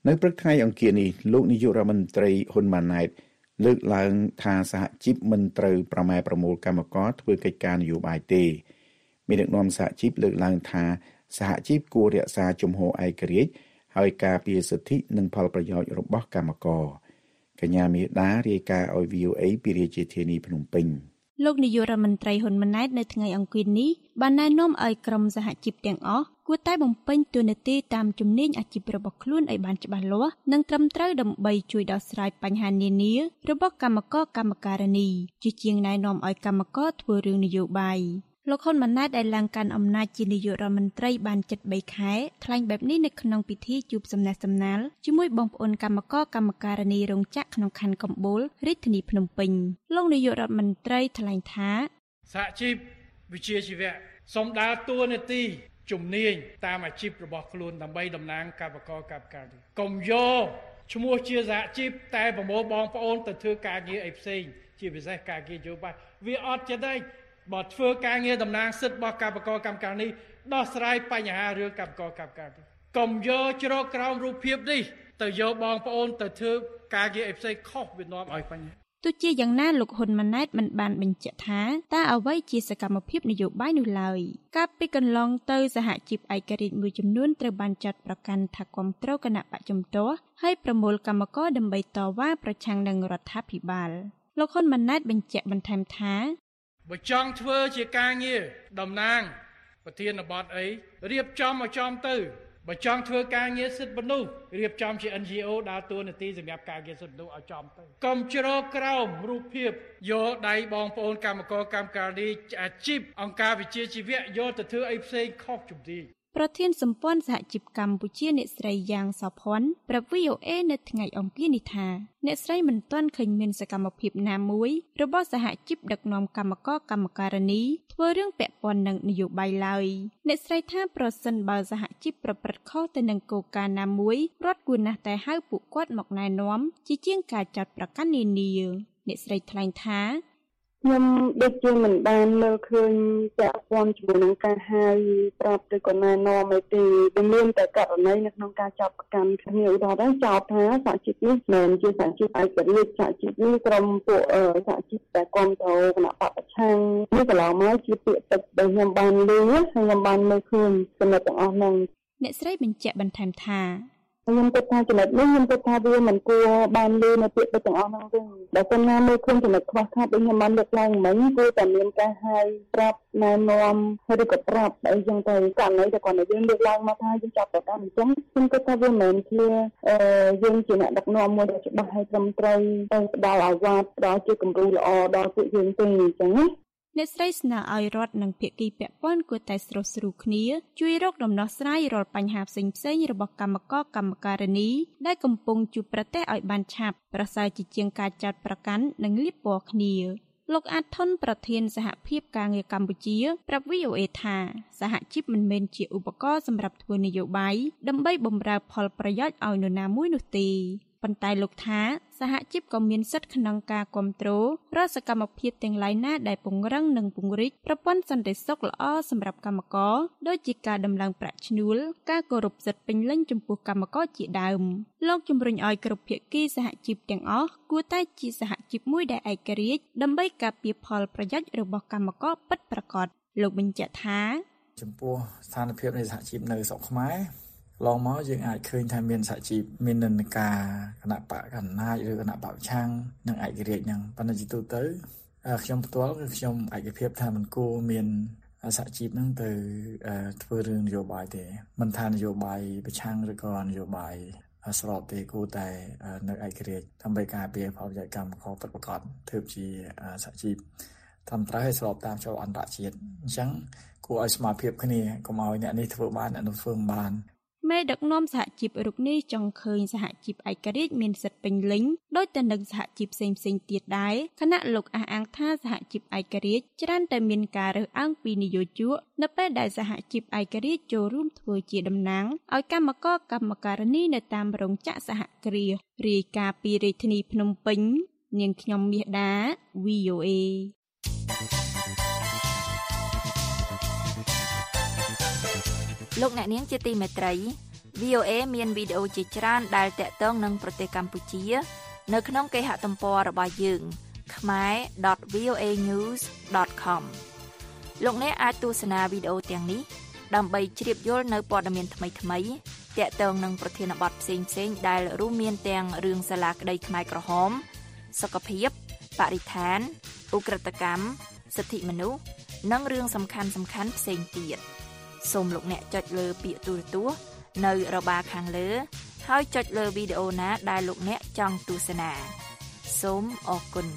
នៅព្រឹកថ្ងៃអង្គារនេះលោកនាយករដ្ឋមន្ត្រីហ៊ុនម៉ាណែតលើកឡើងថាសហជីពមិនត្រូវប្រម៉ែប្រមូលកម្មករធ្វើកិច្ចការនយោបាយទេមានដឹកនាំសហជីពលើកឡើងថាសហជីពគួររក្សាជំហរឯករាជ្យហើយការពារសិទ្ធិនិងផលប្រយោជន៍របស់កម្មករកញ្ញាមេដារាយការណ៍ឲ្យ VOA ពីរាជធានីភ្នំពេញលោកនាយករដ្ឋមន្ត្រីហ៊ុនម៉ាណែតនៅថ្ងៃអង្គារនេះបានណែនាំឲ្យក្រុមសហជីពទាំងអស់គួរតែបំពេញតួនាទីតាមជំនាញអាជីពរបស់ខ្លួនឲ្យបានច្បាស់លាស់និងត្រឹមត្រូវដើម្បីជួយដោះស្រាយបញ្ហានានារបស់កម្មករកម្មការិនីជាជាងណែនាំឲ្យកម្មករធ្វើរឿងនយោបាយលោកហ៊ុនម៉ាណែតដែលឡើងកាន់អំណាចជានាយករដ្ឋមន្ត្រីបានជិត3ខែថ្លែងបែបនេះនៅក្នុងពិធីជួបសំណេះសំណាលជាមួយបងប្អូនកម្មករកម្មការិនីរោងចក្រក្នុងខណ្ឌកំបូលរាជធានីភ្នំពេញលោកនាយករដ្ឋមន្ត្រីថ្លែងថាសហជីពវិជ្ជាជីវៈសូមដើរតួនាទីជំនាញតាមអាជីពរបស់ខ្លួនដើម្បីតំណាងកម្មករកម្មការិនីកុំយកឈ្មោះជាសហជីពតែប្រមូលបងប្អូនទៅធ្វើការងារអីផ្សេងជាពិសេសការងារនយោបាយវាអត់ចិត្តទេបើធ្វើការងារតំណាងសិទ្ធិរបស់កម្មករកម្មការិនីដោះស្រាយបញ្ហារឿងកម្មករកម្មការិនីកុំយកជ្រកក្រោមរូបភាពនេះទៅយកបងប្អូនទៅធ្វើការងារអីផ្សេងខុសវានាំឲ្យបញ្ហាទោះជាយ៉ាងណាលោកហ៊ុនម៉ាណែតមិនបានបញ្ជាក់ថាតើអ្វីជាសកម្មភាពនយោបាយនោះឡើយកាលពីកន្លងទៅសហជីពឯករាជ្យមួយចំនួនត្រូវបានចាត់ប្រកាន់ថាគាំទ្រគណៈបច្ចុប្បន្នហើយប្រមូលកម្មករដើម្បីតវ៉ាប្រឆាំងនឹងរដ្ឋាភិបាលលោកហ៊ុនម៉ាណែតបញ្ជាក់បន្ថែមថាបើចង់ធ្វើជាការងារតំណាងប្រធានបទអីរៀបចំឲ្យចំទៅបើចង់ធ្វើការងារសិទ្ធិមនុស្សរៀបចំជា NGO ដើរតួនាទីសម្រាប់ការងារសិទ្ធិមនុស្សឲ្យចំទៅកុំជ្រកក្រោមរូបភាពយកដៃបងប្អូនកម្មករកម្មការិនីអាជីពអង្គការវិជ្ជាជីវៈយកទៅធ្វើអីផ្សេងខុសជំនាញប្រធានសម្ព័ន្ធសហជីពកម្ពុជាអ្នកស្រីយ៉ាងសោភ័ណ្ឌប្រាប់ VOA នៅថ្ងៃអង្គារនេះថាអ្នកស្រីមិនទាន់ឃើញមានសកម្មភាពណាមួយរបស់សហជីពដឹកនាំកម្មករកម្មការិនីធ្វើរឿងពាក់ព័ន្ធនឹងនយោបាយឡើយអ្នកស្រីថាប្រសិនបើសហជីពប្រព្រឹត្តខុសទៅនឹងគោលការណ៍ណាមួយរដ្ឋគួរណាស់តែហៅពួកគាត់មកណែនាំជាជាងការចាត់ប្រកាន់នានាអ្នកស្រីថ្លែងថាខ្ញុំដូចជាមិនបានមើលឃើញពាក់ព័ន្ធជាមួយនឹងការហៅប្រាប់ឬក៏ណែនាំអីទេវាមានតែករណីនៅក្នុងការចាប់ប្រកាន់គ្នាឧទាហរណ៍ចោទថាសហជីពនេះមិនជាសហជីពឯករាជ្យសហជីពនេះក្រុមពួកសហជីពតែគ្រប់គ្រងគណៈបព្វប្រឆាំងនេះកន្លងមកជាពាក្យពេចន៍ដែលខ្ញុំបានឮហើយខ្ញុំបានមើលឃើញចំណុចទាំងអស់ហ្នឹងអ្នកស្រីបញ្ជាក់បន្ថែមថាខ្ញុំគិតថាចំណុចនេះខ្ញុំគិតថាវាមិនគួរបានលើនៅពាក្យពេចន៍ទាំងអស់ហ្នឹងទេបើសិនណាមើលឃើញចំណុចខ្វះខាតដូចខ្ញុំបានលើកឡើងមិញគួរតែមានការហៅប្រាប់ណែនាំឬក៏ប្រាប់អីចឹងទៅករណីតែគាត់យើងលើកឡើងមកថាយើងចាប់ប្រកាន់អញ្ចឹងខ្ញុំគិតថាវាមិនមែនជាយើងជាអ្នកដឹកនាំមួយដែលច្បាស់ហើយត្រឹមត្រូវទៅផ្ដល់អាវ៉ាត់ផ្ដល់ជាគំរូល្អដល់ពួកយើងទេអញ្ចឹងណាអ្នកស្រីស្នើឲ្យរដ្ឋនិងភាគីពាក់ព័ន្ធគួរតែស្រុះស្រួលគ្នាជួយរកដំណោះស្រាយរាល់បញ្ហាផ្សេងៗរបស់កម្មករកម្មការិនីដែលកំពុងជួបប្រទះឲ្យបានឆាប់ប្រសើរជាងការចាត់ប្រកាន់និងលាបពណ៌គ្នាលោកអាតថុនប្រធានសហភាពការងារកម្ពុជាប្រាប់ VOA ថាសហជីពមិនមែនជាឧបករណ៍សម្រាប់ធ្វើនយោបាយដើម្បីបម្រើផលប្រយោជន៍ឲ្យនរណាមួយនោះទេប៉ុន្តែលោកថាសហជីពក៏មានសិទ្ធិក្នុងការគ្រប់គ្រងរាល់សកម្មភាពទាំងឡាយណាដែលពង្រឹងនិងពង្រីកប្រព័ន្ធសន្តិសុខល្អសម្រាប់កម្មករដូចជាការដំឡើងប្រាក់ឈ្នួលការគោរពសិទ្ធិពេញលេញចំពោះកម្មករជាដើមលោកជំរុញឲ្យគ្រប់ភាគីសហជីពទាំងអស់គួរតែជាសហជីពមួយដែលឯករាជ្យដើម្បីការពារផលប្រយោជន៍របស់កម្មករពិតប្រាកដលោកបញ្ជាក់ថាចំពោះស្ថានភាពនៃសហជីពនៅស្រុកខ្មែរឡងមកយើងអាចឃើញថាមានសហជីពមាននិន្នាការគណៈបកកណ្ដាលឬគណៈបកប្រឆាំងនិងឯករាជ្យហ្នឹងប៉ុន្តែជាទូទៅខ្ញុំផ្ទាល់គឺខ្ញុំឯកភាពថាមិនគួរមានសហជីពហ្នឹងទៅធ្វើរឿងនយោបាយទេមិនថានយោបាយប្រឆាំងឬក៏នយោបាយស្របទេគួរតែនៅឯករាជ្យដើម្បីការពារផលប្រយោជន៍កម្មករពិតប្រាកដទើបជាសហជីពត្រឹមត្រូវឲ្យស្របតាមច្បាប់អន្តរជាតិអញ្ចឹងគួរឲ្យស្មារតីគ្នាកុំឲ្យអ្នកនេះធ្វើបានអ្នកនោះធ្វើមិនបានមេដឹកនាំសហជីពរូបនេះចង់ឃើញសហជីពឯករាជ្យមានសិទ្ធិពេញលេញដោយទៅនឹងសហជីពផ្សេងៗទៀតដែរខណៈលោកអះអាងថាសហជីពឯករាជ្យច្រើនតែមានការរើសអើងពីនយោជកនៅពេលដែលសហជីពឯករាជ្យចូលរួមធ្វើជាតំណាងឲ្យកម្មករកម្មការិនីនៅតាមរោងចក្រសហគ្រាសរាយការណ៍ពីរាជធានីភ្នំពេញនាងខ្ញុំមាសដា VOA លោកអ្នកនាងជាទីមេត្រី VOA មានវីដេអូជាច្រើនដែលទាក់ទងនឹងប្រទេសកម្ពុជានៅក្នុងគេហទំព័ររបស់យើង khmer.voanews.com លោកអ្នកអាចទស្សនាវីដេអូទាំងនេះដើម្បីជ្រាបយល់នៅព័ត៌មានថ្មីៗទាក់ទងនឹងប្រធានបទផ្សេងៗដែលរួមមានទាំងរឿងសាលាក្តីខ្មែរក្រហមសុខភាពបរិស្ថានឧក្រិដ្ឋកម្មសិទ្ធិមនុស្សនិងរឿងសំខាន់ៗផ្សេងទៀតសូមលោកអ្នកចុចលើពាក្យទូរទស្សន៍នៅរបារខាងលើហើយចុចលើវីដេអូណាដែលលោកអ្នកចង់ទស្សនាសូមអរគុណ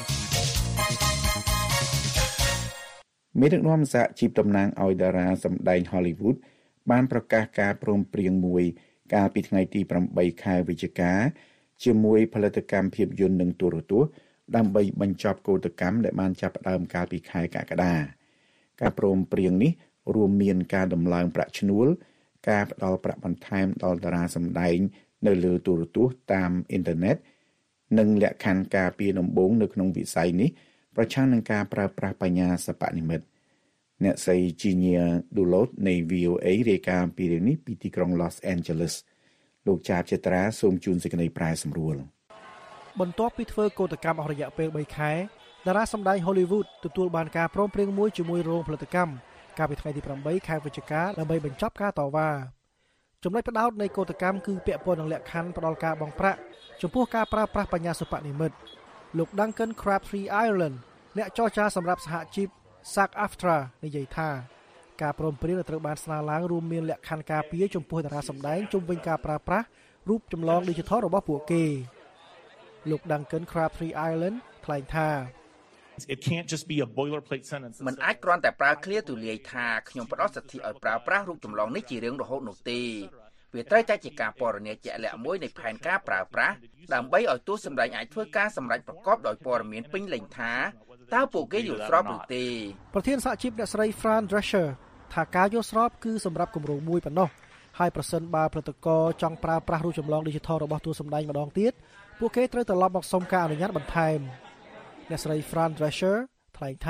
មេដឹកនាំសហជីពតំណាងឲ្យតារាសម្ដែង Hollywood បានប្រកាសការព្រមព្រៀងមួយកាលពីថ្ងៃទី8ខែវិច្ឆិកាជាមួយផលិតកម្មភាពយន្តនិងទូរទស្សន៍ដើម្បីបញ្ចប់កោតកម្មដែលបានចាប់ផ្ដើមកាលពីខែកក្កដាការព្រមព្រៀងនេះរួមមានការដំឡើងប្រាក់ឈ្នួលការផ្ដល់ប្រាក់បន្ថែមដល់តារាសម្ដែងនៅលើទូរទស្សន៍តាមអ៊ីនធឺណិតនិងលក្ខខណ្ឌការពារដំបូងនៅក្នុងវិស័យនេះប្រឆាំងនឹងការប្រើប្រាស់បញ្ញាសិប្បនិម្មិតអ្នកស្រី Genia Dulot នៃ VOA រាយការណ៍ពីរឿងនេះពីទីក្រុង Los Angeles លោកចាបចេត្រាសូមជូនសេចក្តីប្រែសម្រួលបន្ទាប់ពីធ្វើកោតកម្មអស់រយៈពេល3ខែតារាសម្ដែង Hollywood ទទួលបានការព្រមព្រៀងមួយជាមួយរោងផលិតកម្មកាលពីថ្ងៃទី8ខែវិច្ឆិកាដើម្បីបញ្ចប់ការតវ៉ាចំណុចផ្ដោតនៃកោតកម្មគឺពាក់ព័ន្ធនឹងលក្ខខណ្ឌផ្ដល់ការបង់ប្រាក់ចំពោះការប្រើប្រាស់បញ្ញាសិប្បនិម្មិតលោក Duncan Crabtree Ireland អ្នកចរចាសម្រាប់សហជីព SAG-AFTRA និយាយថាការព្រមព្រៀងត្រូវបានស្នើឡើងរួមមានលក្ខខណ្ឌការពារចំពោះតារាសម្ដែងជុំវិញការប្រើប្រាស់រូបចម្លង Digital របស់ពួកគេលោក Duncan Crabtree Ireland ថ្លែងថា It can't just be a boilerplate sentence. มันអាចគ្រាន់តែប្រើឃ្លាទូលាយថាខ្ញុំផ្ដល់សិទ្ធិឲ្យប្រើប្រាស់រូបចម្លងនេះជារឿងរហូតនោះទេវាត្រូវតែជាការពណ៌នាជាក់លាក់មួយនៃផែនការប្រើប្រាស់ដើម្បីឲ្យតួសម្ដែងអាចធ្វើការសម្រេចប្រកបដោយព័ត៌មានពេញលេញថាតើពួកគេយល់ស្របឬទេប្រធានសហជីពអ្នកស្រី Fran Drescher ថាការយល់ស្របគឺសម្រាប់គម្រោងមួយប៉ុណ្ណោះហើយប្រសិនបើផលិតករចង់ប្រើប្រាស់រូបចម្លង Digital របស់តួសម្ដែងម្ដងទៀតពួកគេត្រូវត្រឡប់មកសុំការអនុញ្ញាតបន្ថែមអ្នកស្រី Fran Drescher ថ្លែងថា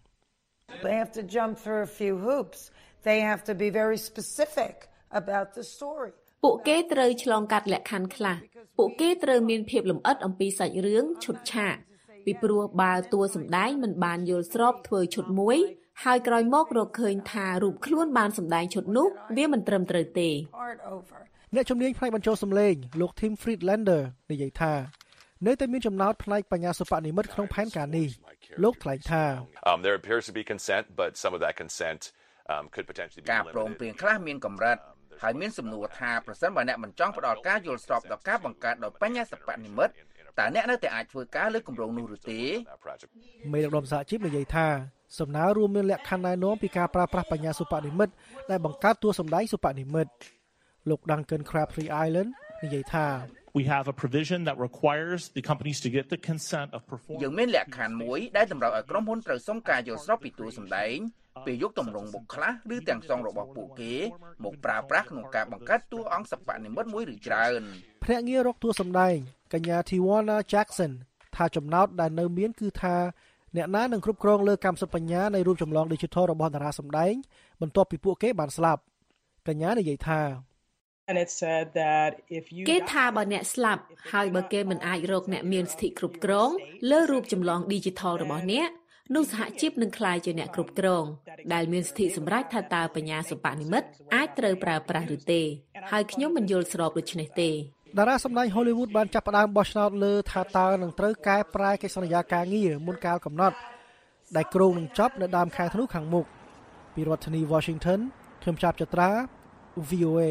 They have to jump through a few hoops. They have to be very specific about the story. ពួកគេត្រូវឆ្លងកាត់លក្ខខណ្ឌខ្លះពួកគេត្រូវមានភាពលម្អិតអំពីសាច់រឿងឈុតឆាកពីព្រោះបើតួសម្ដែងមិនបានយល់ស្របធ្វើឈុតមួយហើយក្រោយមករកឃើញថារូបខ្លួនបានសម្ដែងឈុតនោះវាមិនត្រឹមត្រូវទេអ្នកជំនាញផ្នែកបញ្ចូលសម្លេងលោក Tim Friedlander និយាយថានៅតែមានចំណោទផ្នែកបញ្ញាសិប្បនិម្មិតក្នុងផែនការនេះលោកថ្លែងថា There appears to be consent but some of that consent could potentially be ការព្រមព្រៀងខ្លះមានកម្រិតហើយមានសំណួរថាប្រសិនបើអ្នកមិនចង់ផ្ដល់ការយល់ស្របដល់ការបង្កើតដោយបញ្ញាសិប្បនិម្មិតតើអ្នកនៅតែអាចធ្វើការលើគម្រោងនោះឬទេមេដឹកនាំសហជីពនិយាយថាសំណើរួមមានលក្ខខណ្ឌណែនាំពីការប្រើប្រាស់បញ្ញាសិប្បនិម្មិតដែលបង្កើតតួសម្ដែងសិប្បនិម្មិតលោក Duncan Crabtree Ireland និយាយថា We have a provision that requires the companies to get the consent of performers. យើងមានលក្ខខណ្ឌមួយដែលតម្រូវឲ្យក្រុមហ៊ុនត្រូវសុំការយល់ស្របពីតួសម្ដែងពេលយកទម្រង់មុខខ្លះឬទាំងសងរបស់ពួកគេមកប្រើប្រាស់ក្នុងការបង្កើតតួអង្គសិប្បនិម្មិតមួយឬច្រើនភ្នាក់ងាររកតួសម្ដែងកញ្ញា Tiwana Jackson ថាចំណោទដែលនៅមានគឺថាអ្នកណានឹងគ្រប់គ្រងលើកម្មសិទ្ធិបញ្ញានៃរូបចម្លង Digital របស់តារាសម្ដែងបន្ទាប់ពីពួកគេបានស្លាប់កញ្ញានិយាយថា And it said that if you គេថាបើអ្នកស្លាប់ហើយបើគេមិនអាចរកអ្នកមានសិទ្ធិគ្រប់គ្រងលើរូបចម្លង Digital របស់អ្នកនោះសហជីពនឹងក្លាយជាអ្នកគ្រប់គ្រងដែលមានសិទ្ធិសម្រេចថាតើបញ្ញាសិប្បនិម្មិតអាចត្រូវប្រើប្រាស់ឬទេហើយខ្ញុំមិនយល់ស្របដូច្នេះទេតារាសម្ដែង Hollywood បានចាប់ផ្ដើមបោះឆ្នោតលើថាតើនឹងត្រូវកែប្រែកិច្ចសន្យាការងារមុនកាលកំណត់ដែលគ្រោងនឹងចប់នៅដើមខែធ្នូខាងមុខពីរដ្ឋធានី Washington ខ្ញុំចាប់ចត្រា VOA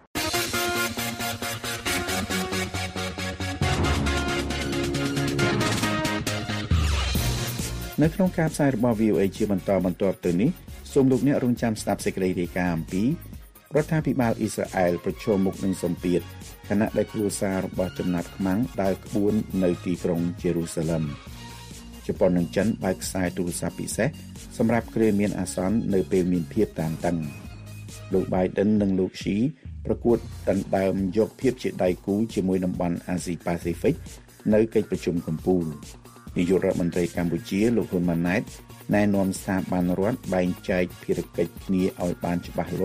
នៅក្នុងការផ្សាយរបស់ VOA ជាបន្តបន្ទាប់ទៅនេះសូមលោកអ្នករងចាំស្ដាប់សេចក្តីរាយការណ៍អំពីរដ្ឋាភិបាលអ៊ីស្រាអែលប្រឈមមុខនឹងសម្ពាធខណៈដែលគ្រួសាររបស់ចំណាប់ខ្មាំងដើរក្បួននៅទីក្រុងយេរូសាឡឹមជប៉ុននិងចិនបើកខ្សែទូរស័ព្ទពិសេសសម្រាប់គ្រាមានអាសន្ននៅពេលមានភាពតានតឹងលោក Biden និងលោក Xi ប្រកួតដណ្ដើមយកភាពជាដៃគូជាមួយតំបន់អាស៊ីប៉ាស៊ីហ្វិកនៅកិច្ចប្រជុំកំពូលនាយករដ្ឋមន្ត្រីកម្ពុជាលោកហ៊ុនម៉ាណែតណែនាំស្ថាប័នរដ្ឋបែងចែកភារកិច្ចគ្នាឲ្យបានច្បាស់លាស់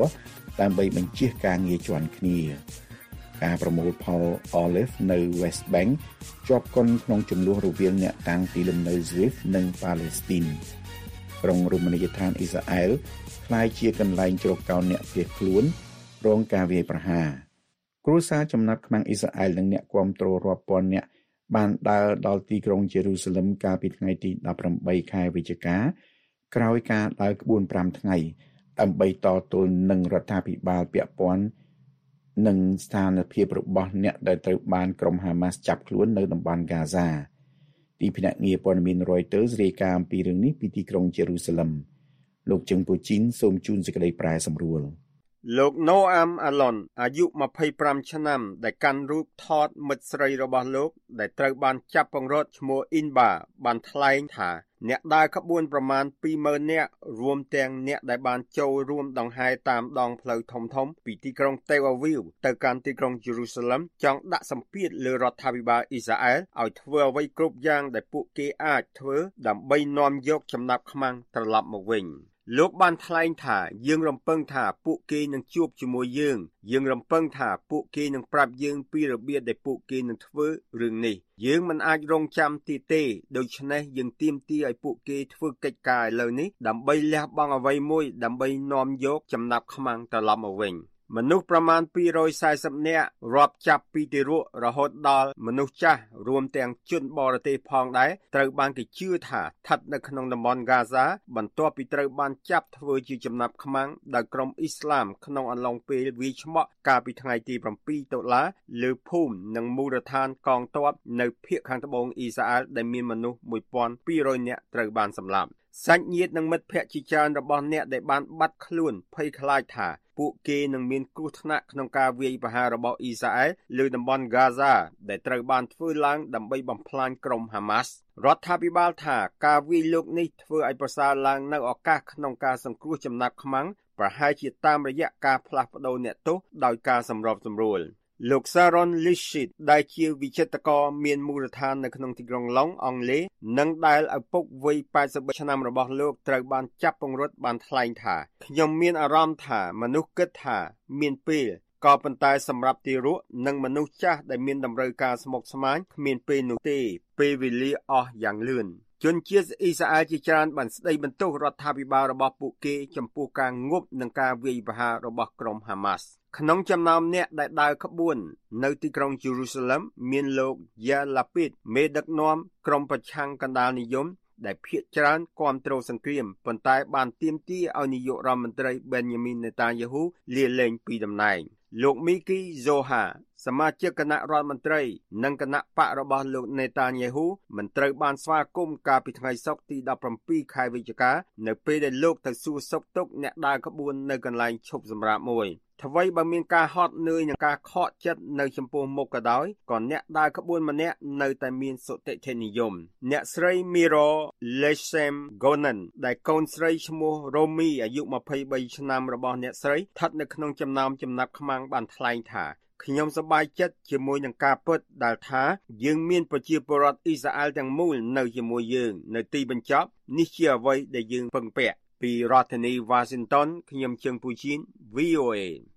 ដើម្បីបញ្ជៀសការងារជាន់គ្នាការប្រមូលផល olive នៅ West Bank ជាប់គាន់ក្នុងចំនួនរវាងអ្នកតាំងទីលំនៅ Swift និង Palestine ក្រុងរមណីយដ្ឋានអ៊ីស្រាអែលក្លាយជាកន្លែងជ្រកកោនអ្នកភៀសខ្លួនរងការវាយប្រហារគ្រួសារចំណាប់ខ្មាំងអ៊ីស្រាអែលនិងអ្នកគាំទ្ររាប់ពាន់នាក់បានដើរដល់ទីក្រុងយេរូសាឡឹមកាលពីថ្ងៃទី18ខែវិច្ឆិកាក្រោយការដើរក្បួន5ថ្ងៃដើម្បីតទល់នឹងរដ្ឋាភិបាលពាក់ព័ន្ធនិងស្ថានភាពរបស់អ្នកដែលត្រូវបានក្រុមហាម៉ាស់ចាប់ខ្លួននៅតំបន់ហ្គាហ្សាទីភ្នាក់ងារព័ត៌មាន Reuters រាយការណ៍អំពីរឿងនេះពីទីក្រុងយេរូសាឡឹមលោកជឹងពូជីនសូមជូនសេចក្តីប្រែសម្រួលលោក Noam Alon អាយុ25ឆ្នាំដែលកាន់រូបថតមិត្តស្រីរបស់លោកដែលត្រូវបានចាប់ពង្រត់ឈ្មោះ Inba បានថ្លែងថាអ្នកដើរក្បួនប្រមាណ 20,000 នាក់រួមទាំងអ្នកដែលបានចូលរួមដង្ហែតាមដងផ្លូវធំៗពីទីក្រុង Tel Aviv ទៅកាន់ទីក្រុង Jerusalem ចង់ដាក់សម្ពាធលើរដ្ឋាភិបាលអ៊ីស្រាអែលឲ្យធ្វើអ្វីគ្រប់យ៉ាងដែលពួកគេអាចធ្វើដើម្បីនាំយកចំណាប់ខ្មាំងត្រឡប់មកវិញលោកបានថ្លែងថាយើងរំពឹងថាពួកគេនឹងជួបជាមួយយើងរំពឹងថាពួកគេនឹងប្រាប់យើងពីរបៀបដែលពួកគេនឹងធ្វើរឿងនេះយើងមិនអាចរងចាំទៀតទេដូច្នេះយើងទាមទារឲ្យពួកគេធ្វើកិច្ចការឥឡូវនេះដើម្បីលះបង់អ្វីមួយដើម្បីនាំយកចំណាប់ខ្មាំងត្រឡប់មកវិញមនុស្សប្រមាណ240នាក់រាប់ចាប់ពីទារករហូតដល់មនុស្សចាស់រួមទាំងជនបរទេសផងដែរត្រូវបានគេជឿថាស្ថិតនៅក្នុងតំបន់ហ្គាហ្សាបន្ទាប់ពីត្រូវបានចាប់ធ្វើជាចំណាប់ខ្មាំងដោយក្រុមអ៊ីស្លាមក្នុងអំឡុងពេលវាយឆ្មក់កាលពីថ្ងៃទី7តុលាលើភូមិនិងមូលដ្ឋានកងទ័ពនៅភាគខាងត្បូងអ៊ីស្រាអែលដែលមានមនុស្ស 1,200 នាក់ត្រូវបានសម្លាប់សាច់ញាតិនិងមិត្តភ័ក្តិជាច្រើនរបស់អ្នកដែលបានបាត់ខ្លួនភ័យខ្លាចថាពួកគេនឹងមានគ្រោះថ្នាក់ក្នុងការវាយប្រហាររបស់អ៊ីស្រាអែលលើតំបន់ហ្គាហ្សាដែលត្រូវបានធ្វើឡើងដើម្បីបំផ្លាញក្រុមហាម៉ាស់រដ្ឋាភិបាលថាការវាយលោកនេះធ្វើឲ្យប្រសើរឡើងនៅឱកាសក្នុងការសង្គ្រោះចំណាប់ខ្មាំងប្រហែលជាតាមរយៈការផ្លាស់ប្តូរអ្នកទោសដោយការសម្របសម្រួលលោក Sharon Lishit ដែលជាវិចិត្រករមានមូលដ្ឋាននៅក្នុងទីក្រុងឡុងអង់គ្លេសនិងដែលឪពុកវ័យ83ឆ្នាំរបស់លោកត្រូវបានចាប់ពង្រត់បានថ្លែងថាខ្ញុំមានអារម្មណ៍ថាមនុស្សគិតថាមានពេលក៏ប៉ុន្តែសម្រាប់ទារកនិងមនុស្សចាស់ដែលមានតម្រូវការស្មុគស្មាញគ្មានពេលនោះទេពេលវេលាអស់យ៉ាងលឿនជនជាតិអ៊ីស្រាអែលជាច្រើនបានស្ដីបន្ទោសរដ្ឋាភិបាលរបស់ពួកគេចំពោះការងប់និងការវាយប្រហាររបស់ក្រុមហាម៉ាស់ក្នុងចំណោមអ្នកដែលដើរក្បួននៅទីក្រុង Jerusalem មានលោក Yair Lapid មេដឹកនាំក្រុមប្រឆាំងកណ្ដាលនិយមដែលភាគច្រើនគាំទ្រសង្គ្រាមប៉ុន្តែបានទាមទារឲ្យនាយករដ្ឋមន្ត្រី Benjamin Netanyahu លាលែងពីតំណែងលោក Miki Zohar សមាជិកគណៈរដ្ឋមន្ត្រីនិងគណៈបករបស់លោក Netanyahu មិនត្រូវបានស្វាគមន៍កាលពីថ្ងៃសុក្រទី17ខែវិច្ឆិកានៅពេលដែលលោកទៅសួរសុខទុក្ខអ្នកដើរក្បួននៅកន្លែងឈប់សម្រាកមួយអ្វីបើមានការហត់នឿយនិងការខកចិត្តនៅចំពោះមុខក៏ដោយក៏អ្នកដើរក្បួនម្នាក់នៅតែមានសុតិធិនិយមអ្នកស្រី Miro Leshem Gonen ដែលកូនស្រីឈ្មោះ Romi អាយុ23ឆ្នាំរបស់អ្នកស្រីស្ថិតនៅក្នុងចំណោមចំណាប់ខ្មាំងបានថ្លែងថាខ្ញុំសប្បាយចិត្តជាមួយនឹងការពិតដែលថាយើងមានប្រជាពលរដ្ឋអ៊ីស្រាអែលទាំងមូលនៅជាមួយយើងនៅទីបញ្ចប់នេះជាអ្វីដែលយើងពឹងពាក់ពីរដ្ឋធានី Washington ខ្ញុំជើងពូជីន VOA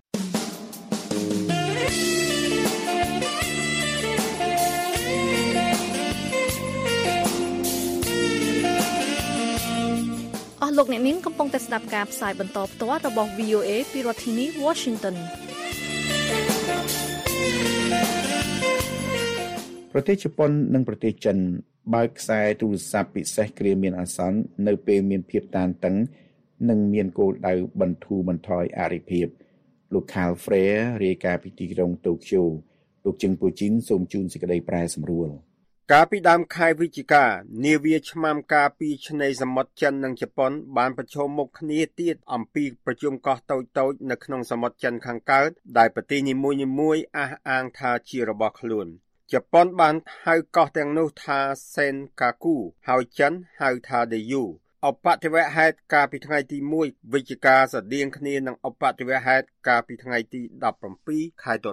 អស់លោកអ្នកនាងកំពុងតែស្ដាប់ការផ្សាយបន្តផ្ទាល់របស់ VOA ពីរដ្ឋធានី Washington ប្រទេសជប៉ុននិងប្រទេសចិនបើកខ្សែទូរស័ព្ទពិសេសគ្រាមានអាសន្ននៅពេលមានភាពតានតឹងនិងមានគោលដៅបន្ធូរបន្ថយអរិភាពលោក Carl Freer រាយការណ៍ពីទីក្រុងតូក្យូលោកជឹងពូជីនសូមជូនសេចក្តីប្រែសម្រួលកាលពីដើមខែវិច្ឆិកានាវាឆ្មាំការពីឆ្នេរសមុទ្រចិននិងជប៉ុនបានប្រឈមមុខគ្នាទៀតអំពីប្រជុំកោះតូចៗនៅក្នុងសមុទ្រចិនខាងកើតដែលប្រទេសនីមួយៗអះអាងថាជារបស់ខ្លួនជប៉ុនបានហៅកោះទាំងនោះថា Senkaku ហើយចិនហៅថា Diyu ឧបទ្ទវហេតុកាលពីថ្ងៃទី1វិច្ឆិកាស្រដៀងគ្នានឹងឧបទ្ទវហេតុកាលពីថ្ងៃទី17ខែតុលា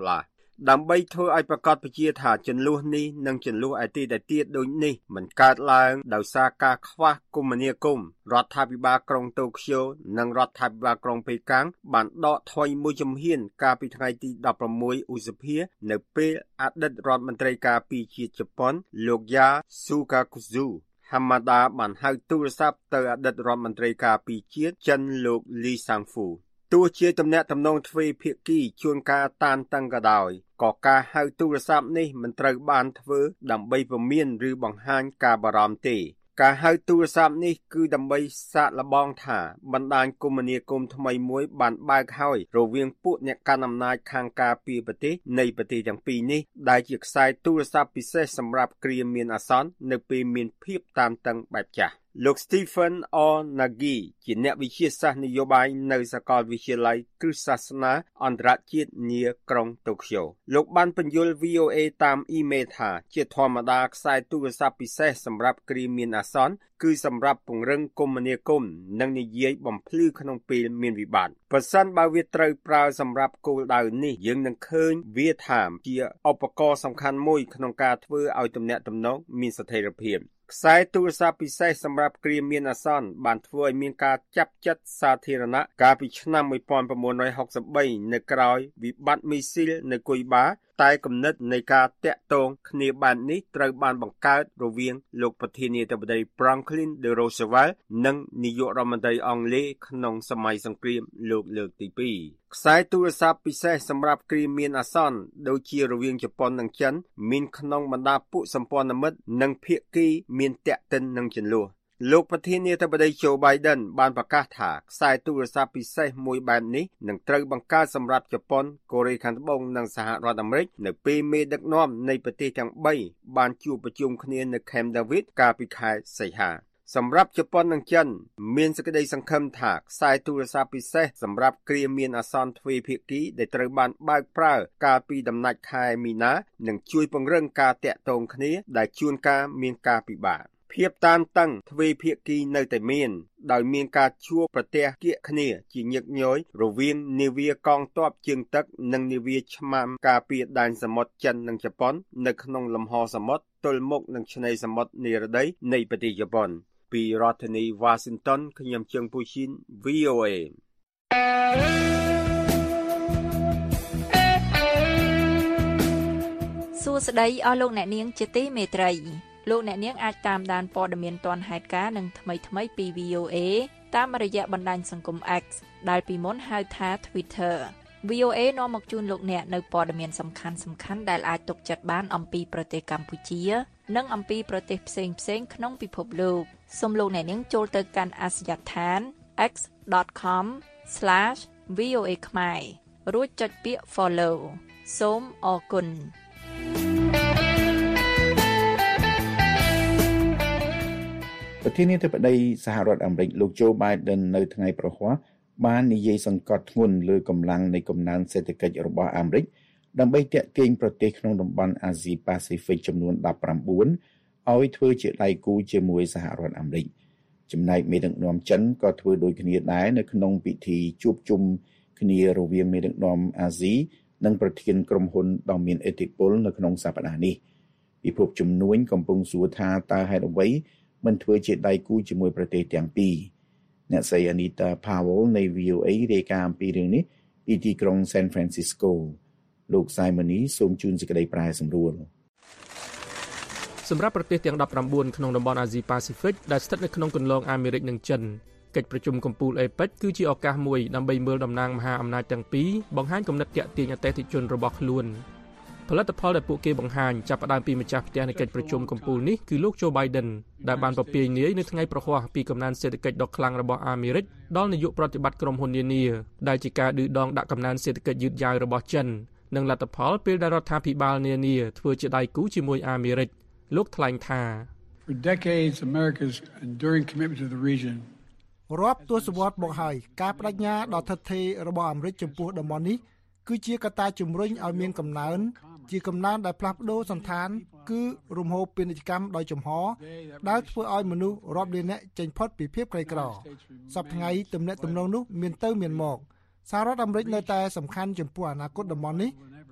ដើម្បីធ្វើឲ្យប្រកាសប្រជាថាចំនួននេះនិងចំនួនឯទីដែលទៀតដូចនេះមិនកើតឡើងដោយសារការខ្វះគមនាគមន៍រដ្ឋាភិបាលក្រុងតូក្យូនិងរដ្ឋាភិបាលក្រុងប៉េកាំងបានដកថយមួយជំហានកាលពីថ្ងៃទី16ឧសភានៅពេលអតីតរដ្ឋមន្ត្រីការពារជាតិជប៉ុនលោកយ៉ាស៊ូកាគុស៊ូហាម៉ាដាបានហៅទូរស័ព្ទទៅអតីតរដ្ឋមន្ត្រីការពារជាតិចិនលោកលីសាំងហ្វូទោះជាទំនាក់ទំនងទ្វេភាគីជួនកាលតានតឹងក៏ដោយក៏ការហៅទូរស័ព្ទនេះមិនត្រូវបានធ្វើដើម្បីពមៀនឬបង្ហាញការបារម្ភទេការហៅទូរស័ព្ទនេះគឺដើម្បីសាកល្បងថាបណ្ដាញគមនាគមន៍ថ្មីមួយបានបើកហើយរវាងពួកអ្នកកាន់អំណាចខាងការពារប្រទេសនៃប្រទេសទាំងពីរនេះដែលជាខ្សែទូរស័ព្ទពិសេសសម្រាប់គ្រាមានអាសន្ននៅពេលមានភាពតានតឹងបែបចាស់លោក Stephen R. Nagy ជាអ្នកវិទ្យាសាស្ត្រនយោបាយនៅសាកលវិទ្យាល័យគ្រឹះសាសនាអន្តរជាតិនាក្រុងតូក្យូលោកបានពន្យល់ VOA តាមអ៊ីមែលថាជាធម្មតាខ្សែទូរស័ព្ទពិសេសសម្រាប់គ្រាមានអាសន្នគឺសម្រាប់ពង្រឹងគមនាគមន៍និងនិយាយបំភ្លឺក្នុងពេលមានវិបត្តិប្រសិនបើវាត្រូវប្រើសម្រាប់គោលដៅនេះយើងនឹងឃើញវាថាជាឧបករណ៍សំខាន់មួយក្នុងការធ្វើឲ្យទំនាក់ទំនងមានស្ថិរភាពខ្សែទូរស័ព្ទពិសេសសម្រាប់គ្រាមានអាសន្នបានធ្វើឲ្យមានការចាប់ចិត្តសាធារណៈកាលពីឆ្នាំ1963នៅក្រោយវិបត្តិមីស៊ីលនៅគុយបាតែគំនិតនៃការតាក់ទងគ្នាបែបនេះត្រូវបានបង្កើតរវាងលោកប្រធានាធិបតី Franklin D. Roosevelt និងនាយករដ្ឋមន្ត្រីអង់គ្លេសក្នុងសម័យសង្គ្រាមលោកលើកទី2ខ្សែទូរស័ព្ទពិសេសសម្រាប់គ្រាមានអាសន្នដូចជារវាងជប៉ុននិងចិនមានក្នុងបណ្ដាពួកសម្ព័ន្ធមិត្តនិងភាគីមានតាក់ទិននឹងជម្លោះលោកប្រធានាធិបតី Joe Biden បានប្រកាសថាខ្សែទូរស័ព្ទពិសេសមួយបែបនេះនឹងត្រូវបង្កើតសម្រាប់ជប៉ុនកូរ៉េខាងត្បូងនិងសហរដ្ឋអាមេរិកនៅពេលមេដឹកនាំនៃប្រទេសទាំង3បានជួបប្រជុំគ្នានៅ Camp David កាលពីខែសីហាសម្រាប់ជប៉ុននិងចិនមានសេចក្តីសង្ឃឹមថាខ្សែទូរស័ព្ទពិសេសសម្រាប់គ្រាមានអាសន្នទ្វេភាគីដែលត្រូវបានបើកប្រើកាលពីដំណាច់ខែមីនានឹងជួយពង្រឹងការតាក់ទងគ្នាដែលជួនកាលមានការពិបាកភាពតានតឹងទ្វេភាគីនៅតែមានដោយមានការជួបប្រទះគៀកគ្នាជាញឹកញយរវាងនាវាកងទ័ពជើងទឹកនិងនាវាឆ្មាំការពារដែនសមុទ្រចិននិងជប៉ុននៅក្នុងលំហសមុទ្រទល់មុខនឹងឆ្នេរសមុទ្រនិរតីនៃប្រទេសជប៉ុនពីរដ្ឋធានី Washington ខ្ញុំជើងពូឈីន VOA សួស្តីអស់លោកអ្នកនាងជាទីមេត្រីលោកអ្នកនាងអាចតាមដានព័ត៌មានទាន់ហេតុការណ៍និងថ្មីៗពី VOA តាមរយៈបណ្ដាញសង្គម X ដែលពីមុនហៅថា Twitter VOA នាំមកជូនលោកអ្នកនៅព័ត៌មានសំខាន់ៗដែលអាចទុកចិត្តបានអំពីប្រទេសកម្ពុជានិងអំពីប្រទេសផ្សេងៗក្នុងពិភពលោកសូមលោកអ្នកនាងចូលទៅកាន់អាសយដ្ឋាន x.com/VOA ខ្មែររួចចុចពាក្យ Follow សូមអរគុណប្រធានាធិបតីសហរដ្ឋអាមេរិកលោក Joe Biden នៅថ្ងៃប្រហ័សបាននិយាយសង្កត់ធ្ងន់លើកម្លាំងនៃកំណើនសេដ្ឋកិច្ចរបស់អាមេរិកដើម្បីទាក់ទាញប្រទេសក្នុងតំបន់អាស៊ីប៉ាស៊ីហ្វិកចំនួន19ឲ្យធ្វើជាដៃគូជាមួយសហរដ្ឋអាមេរិកចំណែកមេដឹកនាំចិនក៏ធ្វើដូចគ្នាដែរនៅក្នុងពិធីជួបជុំគ្នារវាងមេដឹកនាំអាស៊ីនិងប្រធានក្រុមហ៊ុនដ៏មានឥទ្ធិពលនៅក្នុងសប្តាហ៍នេះពិភពជំនួញកំពុងសួរថាតើហេតុអ្វីមិនធ្វើជាដៃគូជាមួយប្រទេសទាំងពីរអ្នកស្រី Anita Powell នៃ VOA រាយការណ៍អំពីរឿងនេះពីទីក្រុង San Francisco លោក Simony សូមជូនសេចក្តីប្រាយសម្រួលសម្រាប់ប្រទេសទាំង19ក្នុងតំបន់អាស៊ីប៉ាស៊ីហ្វិកដែលស្ថិតនៅក្នុងគន្លងអាមេរិកនិងចិនកិច្ចប្រជុំកំពូល APEC គឺជាឱកាសមួយដើម្បីមើលតំណាងមហាអំណាចទាំងពីរបង្ហាញគំនិតទាក់ទាញអតិថិជនរបស់ខ្លួនផលិតផលដែលពួកគេបង្ហាញចាប់ផ្ដើមពីម្ចាស់ផ្ទះនៃកិច្ចប្រជុំកំពូលនេះគឺលោក Joe Biden ដែលបានពពាយនាយនៅថ្ងៃប្រហ័សពីកំណើនសេដ្ឋកិច្ចដ៏ខ្លាំងរបស់អាមេរិកដល់នាយកប្រតិបត្តិក្រុមហ៊ុននានាដែលជាការឌឺដងដាក់កំណើនសេដ្ឋកិច្ចយឺតយ៉ាវរបស់ចិននិងលទ្ធផលពេលដែលរដ្ឋាភិបាលនានាធ្វើជាដៃគូជាមួយអាមេរិកលោកថ្លែងថា For decades America's enduring commitment to the region រាប់ទសវត្សរ៍មកហើយការបដិញ្ញាដ៏ថិតថេររបស់អាមេរិកចំពោះតំបន់នេះគឺជាកត្តាជំរុញឲ្យមានកំណើនជាកំណើនដែលផ្លាស់ប្ដូរសន្តានគឺរំហូរពាណិជ្ជកម្មដោយចំហដែលធ្វើឲ្យមនុស្សរាប់លាននាក់ចេញផុតពីភាពក្រីក្រសប្តាហ៍ថ្ងៃទំនាក់ទំនងនោះមានទៅមានមកសហរដ្ឋអាមេរិកនៅតែសំខាន់ចំពោះអនាគតតំបន់នេះហ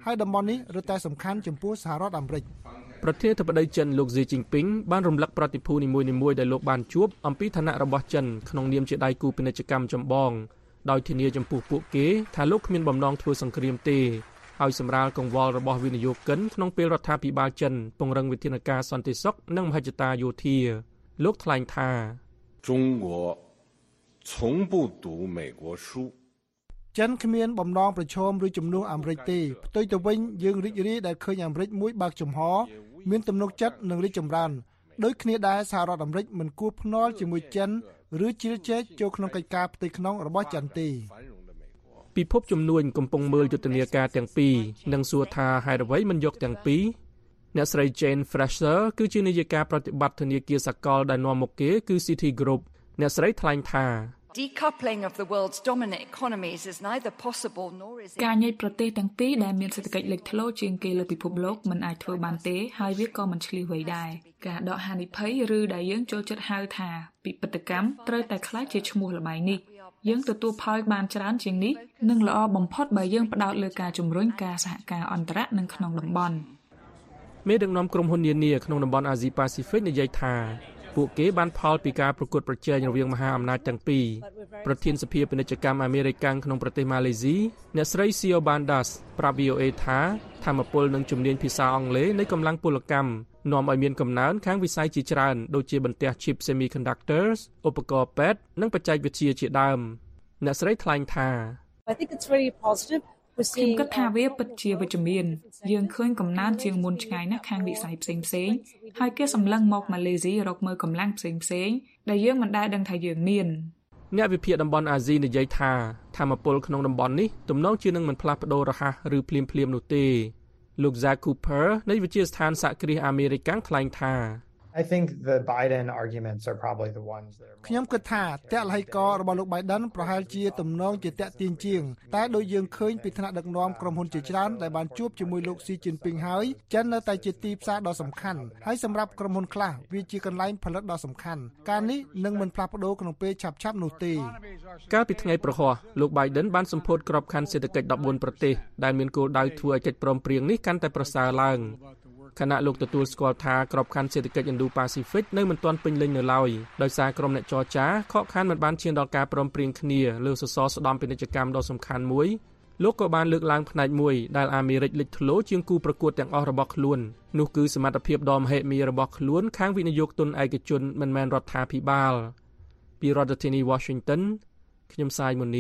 ហើយតំបន់នេះរឹតតែសំខាន់ចំពោះសហរដ្ឋអាមេរិកប្រធានាធិបតីចិនលោកស៊ីជីងពីងបានរំលឹកប្រតិភូនីមួយៗដែលលោកបានជួបអំពីឋានៈរបស់ចិនក្នុងនាមជាដៃគូពាណិជ្ជកម្មចម្បងដោយធានាចំពោះពួកគេថាលោកគ្មានបំណងធ្វើសង្គ្រាមទេហើយសម្រាលកង្វល់របស់វិនិយោគិនក្នុងពេលរដ្ឋាភិបាលចិនពង្រឹងវិធានការសន្តិសុខនិងមហិច្ឆតាយោធាលោកថ្លែងថា中国从不读美国书ចិនគ្មានបំណងប្រឈមឬជំនួសអាមេរិកទេផ្ទុយទៅវិញយើងរីករាយដែលឃើញអាមេរិកមួយបើកចំហមានទំនុកចិត្តនិងរីកចម្រើនដោយគ្នាដែរសហរដ្ឋអាមេរិកមិនគួរភ្នាល់ជាមួយចិនឬជ្រៀតជ្រែកចូលក្នុងកិច្ចការផ្ទៃក្នុងរបស់ចិនទេពិភពជំនួញកំពុងមើលយុទ្ធនាការទាំងពីរនិងសួរថាហេតុអ្វីមិនយកទាំងពីរអ្នកស្រី Jane Fraser គឺជានាយិកាប្រតិបត្តិធនាគារសកលដែលនាំមុខគេគឺ Citi Group អ្នកស្រីថ្លែងថា Decoupling of the world's dominant economies is neither possible nor is it ការញែកប្រទេសទាំងពីរដែលមានសេដ្ឋកិច្ចលេចធ្លោជាងគេលើពិភពលោកមិនអាចធ្វើបានទេហើយវាក៏មិនឆ្លៀសវៃដែរការដកហានិភ័យឬដែលយើងចូលចិត្តហៅថាពិពិធកម្មត្រូវតែក្លាយជាឈ្មោះល្បែងនេះយើងទទួលផលបានច្រើនជាងនេះនិងល្អបំផុតបើយើងផ្ដោតលើការជំរុញការសហការអន្តរជាតិនិងក្នុងតំបន់មេដឹកនាំក្រុមហ៊ុននានាក្នុងតំបន់អាស៊ីប៉ាស៊ីហ្វិកនិយាយថាពួកគេបានផលពីការប្រកួតប្រជែងរវាងមហាអំណាចទាំងពីរប្រធានសភាពាណិជ្ជកម្មអាមេរិកក្នុងប្រទេសម៉ាឡេស៊ីអ្នកស្រី Sio Bandas ប្រាប់ VOA ថាធម្មពលនិងជំនាញភាសាអង់គ្លេសនៃកម្លាំងពលកម្មនាំឲ្យមានកំណើនខាងវិស័យជាច្រើនដូចជាបន្ទះ chip semiconductors ឧបករណ៍ពេទ្យនិងបច្ចេកវិទ្យាជាដើមអ្នកស្រីថ្លែងថា I think it's really positive ខ្ញុំគិតថាវាពិតជាវិជ្ជមានយើងឃើញកំណើនជាងមុនឆ្ងាយណាស់ខាងវិស័យផ្សេងៗហើយគេសម្លឹងមកម៉ាឡេស៊ីរកមើលកម្លាំងផ្សេងៗដែលយើងមិនដែលដឹងថាយើងមានអ្នកវិភាគតំបន់អាស៊ីនិយាយថាធម្មពលក្នុងតំបន់នេះទំនងជានឹងមិនផ្លាស់ប្ដូររហ័សឬភ្លាមៗនោះទេលោក Zach Cooper នៃវិទ្យាស្ថានសហគ្រាសអាមេរិកថ្លែងថា I think the Biden arguments are probably the ones that are ខ្ញុំគិតថាតលហិករបស់លោក Biden ប្រហែលជាទំនងជាតាក់ទាញជាងតែដោយយើងឃើញពីថ្នាក់ដឹកនាំក្រុមហ៊ុនជាច្រើនដែលបានជួបជាមួយលោកស៊ីជីនពីងហើយចិននៅតែជាទីផ្សារដ៏សំខាន់ហើយសម្រាប់ក្រុមហ៊ុនខ្លះវាជាកន្លែងផលិតដ៏សំខាន់ការនេះនឹងមិនផ្លាស់ប្ដូរក្នុងពេលឆាប់ៗនោះទេកាលពីថ្ងៃប្រហោះលោក Biden បានសម្ពោធក្របខ័ណ្ឌសេដ្ឋកិច្ច14ប្រទេសដែលមានគោលដៅធ្វើឲ្យកិច្ចព្រមព្រៀងនេះកាន់តែប្រសើរឡើងខណៈលោកទទួលស្គាល់ថាក្របខ័ណ្ឌសេដ្ឋកិច្ច Indo-Pacific នៅមិនទាន់ពេញលេញនៅឡើយដោយសារក្រុមអ្នកចរចាខកខានមិនបានឈានដល់ការព្រមព្រៀងគ្នាលើសសរស្តម្ភពាណិជ្ជកម្មដ៏សំខាន់មួយលោកក៏បានលើកឡើងផ្នែកមួយដែលអាមេរិកលេចធ្លោជាងគូប្រកួតទាំងអស់របស់ខ្លួននោះគឺសមត្ថភាពដ៏មហិមារបស់ខ្លួនខាងវិនិយោគទុនឯកជនមិនមែនរដ្ឋាភិបាលពីរដ្ឋធានី Washington ខ្ញុំសាយមុនី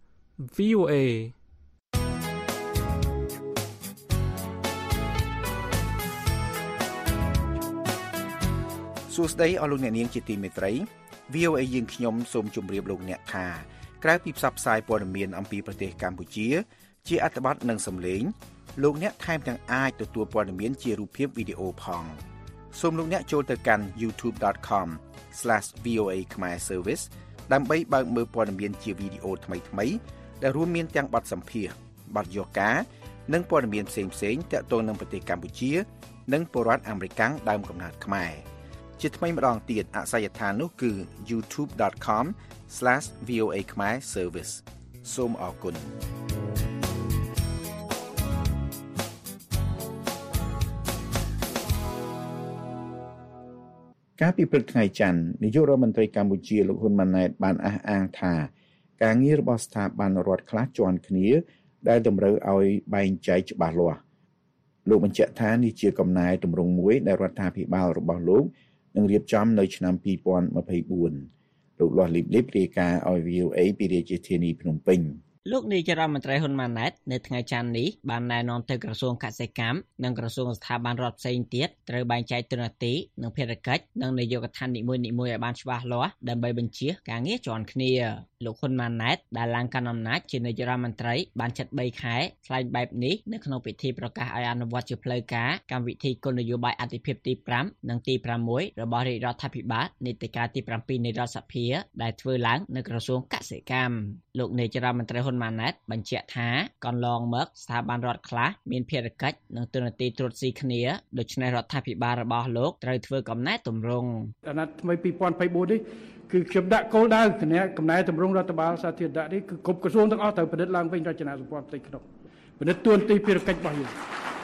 VOA សួស្តីអស់លោកអ្នកនាងជាទីមេត្រី VOA យើងខ្ញុំសូមជម្រាបលោកអ្នកថាក្រៅពីផ្សព្វផ្សាយព័ត៌មានអំពីប្រទេសកម្ពុជាជាអត្ថបទនិងសំឡេងលោកអ្នកថែមទាំងអាចទទួលព័ត៌មានជារូបភាពវីដេអូផងសូមលោកអ្នកចូលទៅកាន់ youtube.com/VOA Khmer Service ដើម្បីបើកមើលព័ត៌មានជាវីដេអូថ្មីៗដែលរួមមានទាំងបទសម្ភាសន៍បទយកការនិងព័ត៌មានផ្សេងៗទាក់ទងនឹងប្រទេសកម្ពុជានិងពលរដ្ឋអាមេរិកដើមកំណើតខ្មែរជាថ្មីម្ដងទៀតអាសយដ្ឋាននោះគឺ youtube.com/VOA Khmer Service សូមអរគុណកាលពីព្រឹកថ្ងៃច័ន្ទនាយករដ្ឋមន្ត្រីកម្ពុជាលោកហ៊ុនម៉ាណែតបានអះអាងថាការងាររបស់ស្ថាប័នរដ្ឋខ្លះជាន់គ្នាដែលតម្រូវឲ្យបែងចែកច្បាស់លាស់លោកបញ្ជាក់ថានេះជាកំណែទម្រង់មួយដែលរដ្ឋាភិបាលរបស់លោកនឹងរៀបចំនៅឆ្នាំ2024លោកលាស់លីបរាយការណ៍ឲ្យ VOA ពីរាជធានីភ្នំពេញលោកនាយករដ្ឋមន្ត្រីហ៊ុនម៉ាណែតនៅថ្ងៃច័ន្ទនេះបានណែនាំទៅក្រសួងកសិកម្មនិងក្រសួងស្ថាប័នរដ្ឋផ្សេងទៀតត្រូវបែងចែកតួនាទីនិងភារកិច្ចនិងនាយកដ្ឋាននីមួយៗឲ្យបានច្បាស់លាស់ដើម្បីបញ្ជាការងារជាន់គ្នាលោកហ៊ុនម៉ាណែតដែលឡើងកាន់អំណាចជានាយករដ្ឋមន្ត្រីបានជិត3ខែថ្លែងបែបនេះនៅក្នុងពិធីប្រកាសឲ្យអនុវត្តជាផ្លូវការកម្មវិធីគោលនយោបាយអាទិភាពទី5និងទី6របស់រាជរដ្ឋាភិបាលនីតិកាលទី7នៃរដ្ឋសភាដែលធ្វើឡើងនៅក្រសួងកសិកម្មលោកនាយករដ្ឋមន្ត្រីហ៊ុនម៉ាណែតបញ្ជាក់ថាកន្លងមកស្ថាប័នរដ្ឋខ្លះមានភារកិច្ចនិងតួនាទីត្រួតស៊ីគ្នាដូច្នេះរដ្ឋាភិបាលរបស់លោកត្រូវធ្វើកំណែទម្រង់អាណត្តិថ្មី2024នេះគឺខ្ញុំដាក់គោលដៅកំណែទម្រង់រដ្ឋបាលសាធារណៈនេះគឺគ្រប់ក្រសួងទាំងអស់ត្រូវប្រឌិតឡើងវិញរចនាសម្ព័ន្ធផ្ទៃក្នុងពិនិត្យទួនាទីភារកិច្ចរបស់យើង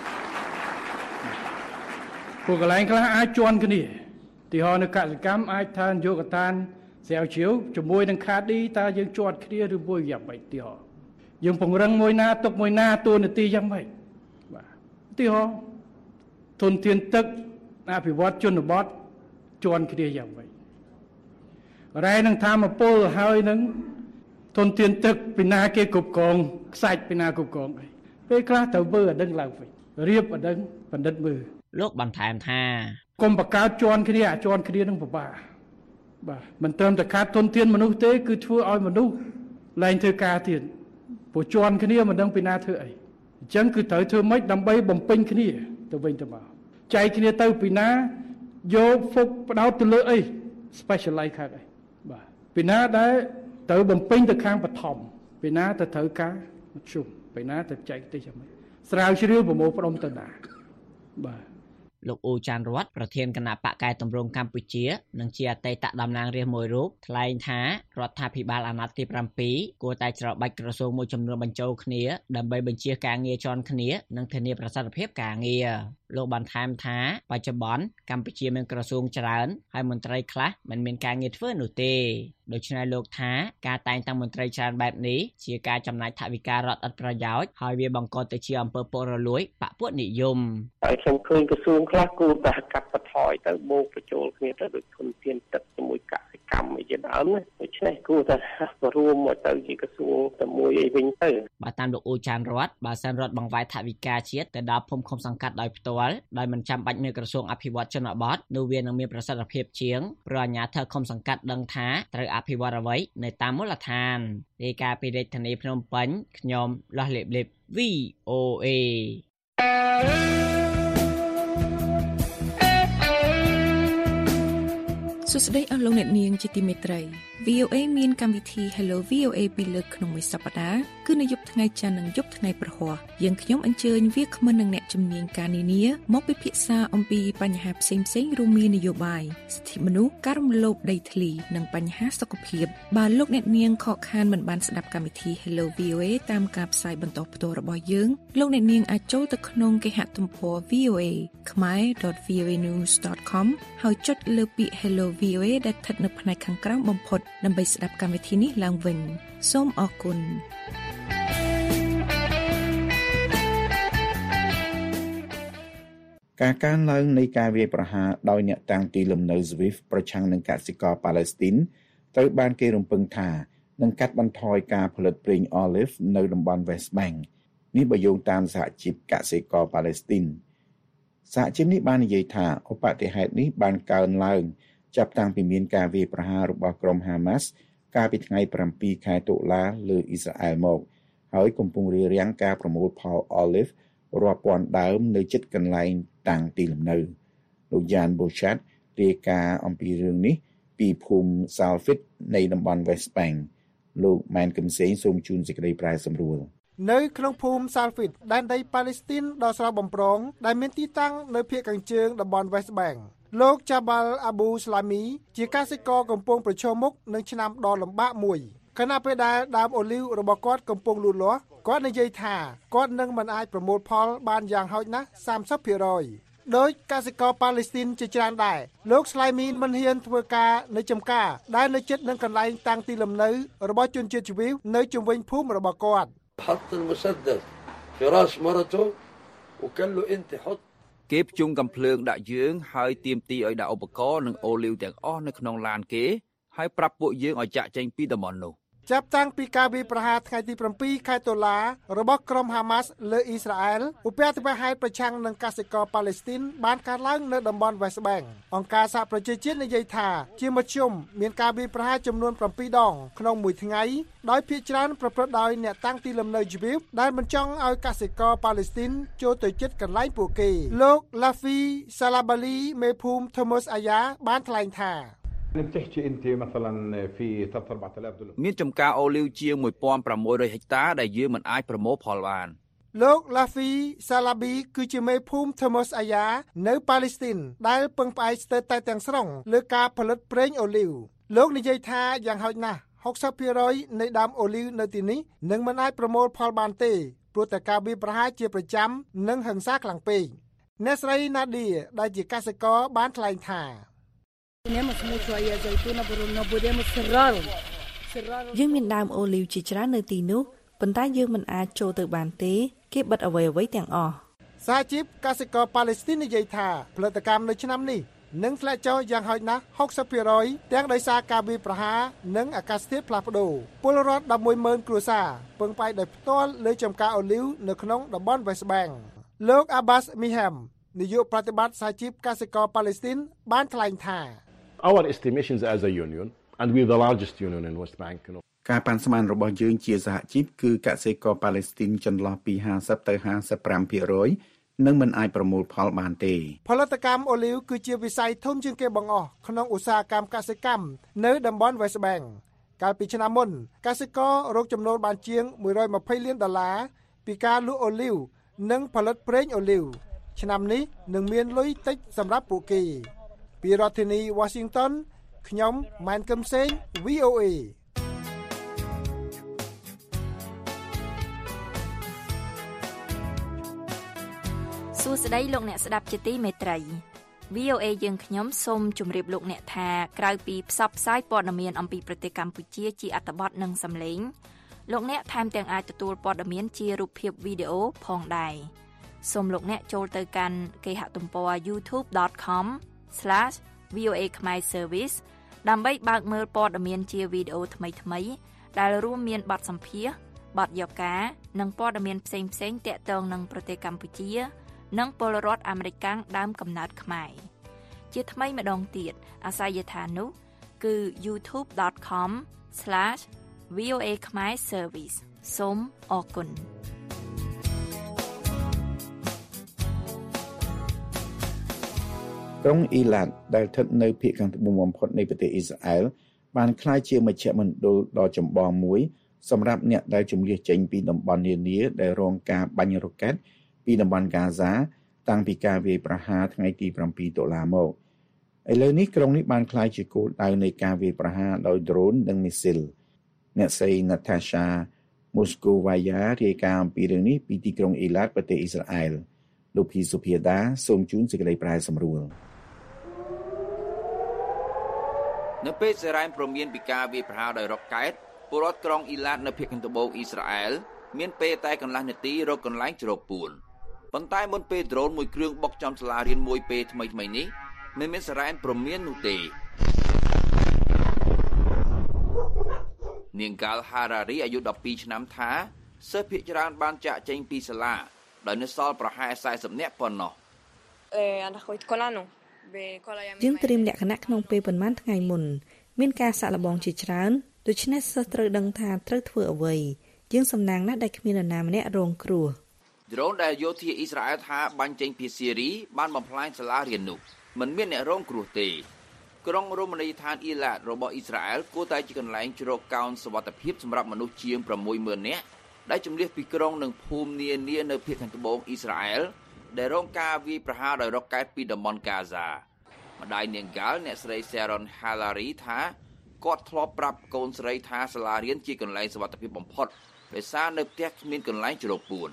ពួកកន្លែងខ្លះអាចជន់គ្នាទីហោនៅកសិកម្មអាចថានយោបាយកតានស្រាវជ្រាវជាមួយនឹងខាឌីតើយើងជាប់គ្នាឬមួយយ៉ាងម៉េចទីហោយើងពង្រឹងមួយណាទុកមួយណាទួនាទីយ៉ាងម៉េចបាទទីហោធនធានទឹកអភិវឌ្ឍជនបទជន់គ្នាយ៉ាងម៉េចរ៉ែនឹងធម្មពលហើយនឹងធនធានទឹកពីណាគេគ្រប់គ្រងខ្សាច់ពីណាគ្រប់គ្រងអីពេលខ្លះត្រូវមើលអដឹងឡើងវិញរៀបអដឹងបណ្ឌិតមើលលោកបន្ថែមថាកុំបង្កើតជន់គ្នាជន់គ្នានឹងពិបាកបាទមិនត្រឹមតែខាតធនធានមនុស្សទេគឺធ្វើឲ្យមនុស្សឡើងធ្វើការទៀតព្រោះជន់គ្នាមិនដឹងពីណាធ្វើអីអញ្ចឹងគឺត្រូវធ្វើម៉េចដើម្បីបំពេញគ្នាទៅវិញទៅមកចែកគ្នាទៅពីណាយកហ្វុកបដោតទៅលើអី specialize ខាងអីបាទពីណាដែលត្រូវបំពេញទៅខាងបឋមពីណាទៅត្រូវការមធ្យមពីណាទៅចែកទៅយ៉ាងម៉េចស្រាវជ្រាវប្រមូលផ្ដុំទៅណាបាទលោកអ៊ូចានរតប្រធានគណៈបកកែតម្រង់កម្ពុជានិងជាអតីតតំណាងរាស្ត្រមួយរូបថ្លែងថារដ្ឋាភិបាលអាណត្តិទី7គួរតែច្របាច់ក្រសួងមួយចំនួនបញ្ចូលគ្នាដើម្បីបញ្ជាការងារជាន់គ្នានិងធានាប្រសិទ្ធភាពការងារលោកបន្ថែមថាបច្ចុប្បន្នកម្ពុជាមានក្រសួងច្រើនហើយមន្ត្រីខ្លះមិនមានការងារធ្វើនោះទេដូច្នេះលោកថាការតែងតាំងមន្ត្រីច្រើនបែបនេះជាការចំណាយថវិការដ្ឋឥតប្រយោជន៍ហើយវាបង្កទៅជាអំពើពុករលួយបព្វនិយមហើយខ្ញុំឃើញក្រសួងខ្លះគួរតែកាត់បន្ថយទៅបូកបញ្ចូលគ្នាទៅដូចធនធានទឹកជាមួយកសិកម្មអីជាដើមណាដូច្នេះគួរតែរួមមកទៅជាក្រសួងតែមួយអីវិញទៅបើតាមលោកអ៊ូចានរតបើសិនរដ្ឋបង្វែរថវិកាជាតិទៅដល់ភូមិឃុំសង្កាត់ដោយផ្ទាល់ដោយមិនចាំបាច់មានក្រសួងអភិវឌ្ឍជនបទនោះវានឹងមានប្រសិទ្ធភាពជាងព្រោះអាជ្ញាធរឃុំសង្កាត់ដឹងថាត្រូវអភិវឌ្ឍអ្វីនៅតាមមូលដ្ឋានរាយការណ៍ពីរាជធានីភ្នំពេញខ្ញុំលោះលេបលេប VOA សួស្តីអស់លោកអ្នកនាងជាទីមេត្រី VOA មានកម្មវិធី Hello VOA ពីរលើកក្នុងមួយសប្តាហ៍គឺនៅយប់ថ្ងៃច័ន្ទនិងយប់ថ្ងៃព្រហស្បតិ៍យើងខ្ញុំអញ្ជើញវាគ្មិននិងអ្នកជំនាញការនានាមកពិភាក្សាអំពីបញ្ហាផ្សេងៗរួមមាននយោបាយសិទ្ធិមនុស្សការរំលោភដីធ្លីនិងបញ្ហាសុខភាពបើលោកអ្នកនាងខកខានមិនបានស្ដាប់កម្មវិធី Hello VOA តាមការផ្សាយបន្តផ្ទាល់របស់យើងលោកអ្នកនាងអាចចូលទៅក្នុងគេហទំព័រ voa.khmer.voanews.com ហើយចុចលើពាក្យ Hello VOA ដែលស្ថិតនៅផ្នែកខាងក្រោមបំផុតដើម្បីស្ដាប់កម្មវិធីនេះឡើងវិញសូមអរគុណការកើនឡើងនៃការវាយប្រហារដោយអ្នកតាំងទីលំនៅ SWIFT ប្រឆាំងនឹងកសិករប៉ាឡេស្ទីនត្រូវបានគេរំពឹងថានឹងកាត់បន្ថយការផលិតប្រេង Olive នៅតំបន់ West Bank នេះបើយោងតាមសហជីពកសិករប៉ាឡេស្ទីនសហជីពនេះបាននិយាយថាឧបទ្ទហេតុនេះបានកើនឡើងចាប់តាំងពីមានការវាយប្រហាររបស់ក្រុម Hamas កាលពីថ្ងៃ7ខែតុលាលើអ៊ីស្រាអែលមកហើយកំពុងរារាំងការប្រមូលផល Olive រាប់ពាន់ដើមនៅជិតកន្លែងតាំងទីលំនៅលោកយ៉ានបូឆាត់រាយការណ៍អំពីរឿងនេះពីភូមិ Salfit នៃតំបន់ West Bank លោកម៉ែនកឹមសេងសូមជូនសេចក្តីប្រែសម្រួលនៅក្នុងភូមិ Salfit ដែនដីប៉ាឡេស្ទីនដ៏ស្រស់បំព្រងដែលមានទីតាំងនៅភាគខាងជើងតំបន់ West Bank លោកចាបាល់អាប៊ូស្លាមីជាកសិករកំពុងប្រឈមមុខនឹងឆ្នាំដ៏លំបាកមួយខណៈពេលដែលដើមអូលីវរបស់គាត់កំពុងលូតលាស់គាត់និយាយថាគាត់នឹងមិនអាចប្រមូលផលបានយ៉ាងហោចណាស់ 30% ដោយកសិករប៉ាឡេស្ទីនជាច្រើនដែរលោកស្លាមីមិនហ៊ានធ្វើការនៅចំការដែលនៅជិតនឹងកន្លែងតាំងទីលំនៅរបស់ជនជាតិជីវីវនៅជុំវិញភូមិរបស់គាត់គេភ្ជុំកំភ្លើងដាក់យើងហើយទាមទារឲ្យដាក់ឧបករណ៍និងអូលីវទាំងអស់នៅក្នុងឡានគេហើយប្រាប់ពួកយើងឲ្យចាក់ចេញពីតំបន់នោះចាប់តាំងពីការវាយប្រហារថ្ងៃទី7ខែតុលារបស់ក្រុម Hamas លើអ៊ីស្រាអែលឧបទ្ទវហេតុប្រឆាំងនឹងកសិករប៉ាឡេស្ទីនបានកើតឡើងនៅតំបន់ West Bank អង្គការសហប្រជាជាតិនិយាយថាជាមធ្យមមានការវាយប្រហារចំនួន7ដងក្នុងមួយថ្ងៃដោយភាគច្រើនប្រព្រឹត្តដោយអ្នកតាំងទីលំនៅជីវីវដែលមិនចង់ឲ្យកសិករប៉ាឡេស្ទីនចូលទៅជិតកន្លែងពួកគេលោក Lafi Salabali មេភូមិ Thomas Aya បានថ្លែងថាមានចំការអូលីវជាង 1,600 ហិកតាដែលយើងមិនអាចប្រមូលផលបានលោក Lafi Salabi គឺជាមេភូមិ Thomas Aya នៅប៉ាឡេស្ទីនដែលពឹងផ្អែកស្ទើរតែទាំងស្រុងលើការផលិតប្រេងអូលីវលោកនិយាយថាយ៉ាងហោចណាស់ 60% នៃដើមអូលីវនៅទីនេះនឹងមិនអាចប្រមូលផលបានទេព្រោះតែការវាយប្រហារជាប្រចាំនិងហិង្សាខ្លាំងពេកអ្នកស្រីណាឌីដែលជាកសិករបានថ្លែងថាយើងមានដើមអូលីវជាច្រើននៅទីនោះប៉ុន្តែយើងមិនអាចចូលទៅបានទេគេបិទអ្វីៗទាំងអស់សហជីពកសិករប៉ាឡេស្ទីននិយាយថាផលិតកម្មនៅឆ្នាំនេះនឹងធ្លាក់ចុះយ៉ាងហោចណាស់ 60% ទាំងដោយសារការវាយប្រហារនិងអាកាសធាតុផ្លាស់ប្ដូរពលរដ្ឋ 110,000 គ្រួសារពឹងផ្អែកដោយផ្ទាល់លើចម្ការអូលីវនៅក្នុងតំបន់ West Bank លោក Abbas Miham នាយកប្រតិបត្តិសហជីពកសិករប៉ាឡេស្ទីនបានថ្លែងថា Our estimations as a union and we're the largest union in West Bank ការប៉ាន់ស្មានរបស់យើងជាសហជីពគឺកសិករប៉ាឡេស្ទីនចន្លោះពី 50 ទៅ 55% នឹងមិនអាចប្រមូលផលបានទេផលិតកម្មអូលីវគឺជាវិស័យធំជាងគេបង្អស់ក្នុងឧស្សាហកម្មកសិកម្មនៅតំបន់ West Bank កាលពីឆ្នាំមុនកសិកររកចំណូលបានជាង$120 លានពីការលក់អូលីវនិងផលិតប្រេងអូលីវឆ្នាំនេះនឹងមានលុយតិចសម្រាប់ពួកគេពីរដ្ឋធានី Washington ខ្ញុំម៉ែនកឹមសេង VOA សួស្តីលោកអ្នកស្ដាប់ជាទីមេត្រី VOA យើងខ្ញុំសូមជម្រាបលោកអ្នកថាក្រៅពីផ្សព្វផ្សាយព័ត៌មានអំពីប្រទេសកម្ពុជាជាអត្ថបទនិងសំឡេងលោកអ្នកថែមទាំងអាចទទួលព័ត៌មានជារូបភាពវីដេអូផងដែរសូមលោកអ្នកចូលទៅកាន់គេហទំព័រ youtube.com/VOA Khmer Service ដើម្បីបើកមើលព័ត៌មានជាវីដេអូថ្មីៗដែលរួមមានបទសម្ភាសន៍បទយកការនិងព័ត៌មានផ្សេងៗទាក់ទងនឹងប្រទេសកម្ពុជានិងពលរដ្ឋអាមេរិកដើមកំណើតខ្មែរជាថ្មីម្ដងទៀតអាសយដ្ឋាននោះគឺ youtube.com/VOA Khmer Service សូមអរគុណក្រុងអ៊ីឡាតដែលស្ថិតនៅភាគខាងត្បូងបំផុតនៃប្រទេសអ៊ីស្រាអែលបានក្លាយជាមជ្ឈមណ្ឌលដ៏ចម្បងមួយសម្រាប់អ្នកដែលជម្លៀសចេញពីតំបន់នានាដែលរងការបាញ់រ៉ុកែតពីតំបន់ហ្គាហ្សាតាំងពីការវាយប្រហារថ្ងៃទី7 តុលាមកឥឡូវនេះក្រុងនេះបានក្លាយជាគោលដៅនៃការវាយប្រហារដោយដ្រូននិងមីស៊ីលអ្នកស្រី Natasha Moskovaya រាយការណ៍អំពីរឿងនេះពីទីក្រុងអ៊ីឡាតប្រទេសអ៊ីស្រាអែលលោកភីសុភាដាសូមជូនសេចក្តីប្រែសម្រួលនៅពេលសេរ៉ែនព្រមានពីការវាយប្រហារដោយរ៉ុកកែតពលរដ្ឋក្រុងអ៊ីឡាតនៅភាគខាងត្បូងអ៊ីស្រាអែលមានពេលតែកន្លះនាទីរកកន្លែងជ្រកពួនប៉ុន្តែមុនពេលដ្រូនមួយគ្រឿងបុកចំសាលារៀនមួយពេលថ្មីនេះមិនមានសេរ៉ែនព្រមាននោះទេនាងកាល់ហារ៉ារីអាយុ12ឆ្នាំថាសិស្សភាគច្រើនបានចាក់ចេញពីសាលាដោយនៅសល់ប្រហែល40នាក់ប៉ុណ្ណោះយើងត្រៀមលក្ខណៈក្នុងពេលប៉ុន្មានថ្ងៃមុនមានការសាក់លបងជាច្រើនដូច្នេះសិស្សត្រូវដឹងថាត្រូវធ្វើអ្វីយើងសំណាងណាស់ដែលគ្មាននរណាម្នាក់រងគ្រោះដ្រូនដែលយោធាអ៊ីស្រាអែលថាបាញ់ចេញពីស៊ីរីបានបំផ្លាញសាលារៀននោះមិនមានអ្នករងគ្រោះទេក្រុងរមណីយដ្ឋានអ៊ីឡាតរបស់អ៊ីស្រាអែលគួរតែជាកន្លែងជ្រកកោនសុវត្ថិភាពសម្រាប់មនុស្សជាង 60,000 នាក់ដែលជម្លៀសពីក្រុងនិងភូមិនានានៅភាគខាងត្បូងអ៊ីស្រាអែលដែលរងការវាយប្រហារដោយរ៉ុកកែតពីតំបន់ហ្គាហ្សាម្ដាយនាងហ្គាល់អ្នកស្រី Sharon Halari ថាគាត់ធ្លាប់ប្រាប់កូនស្រីថាសាលារៀនជាកន្លែងសុវត្ថិភាពបំផុតដោយសារនៅផ្ទះគ្មានកន្លែងជ្រកពួន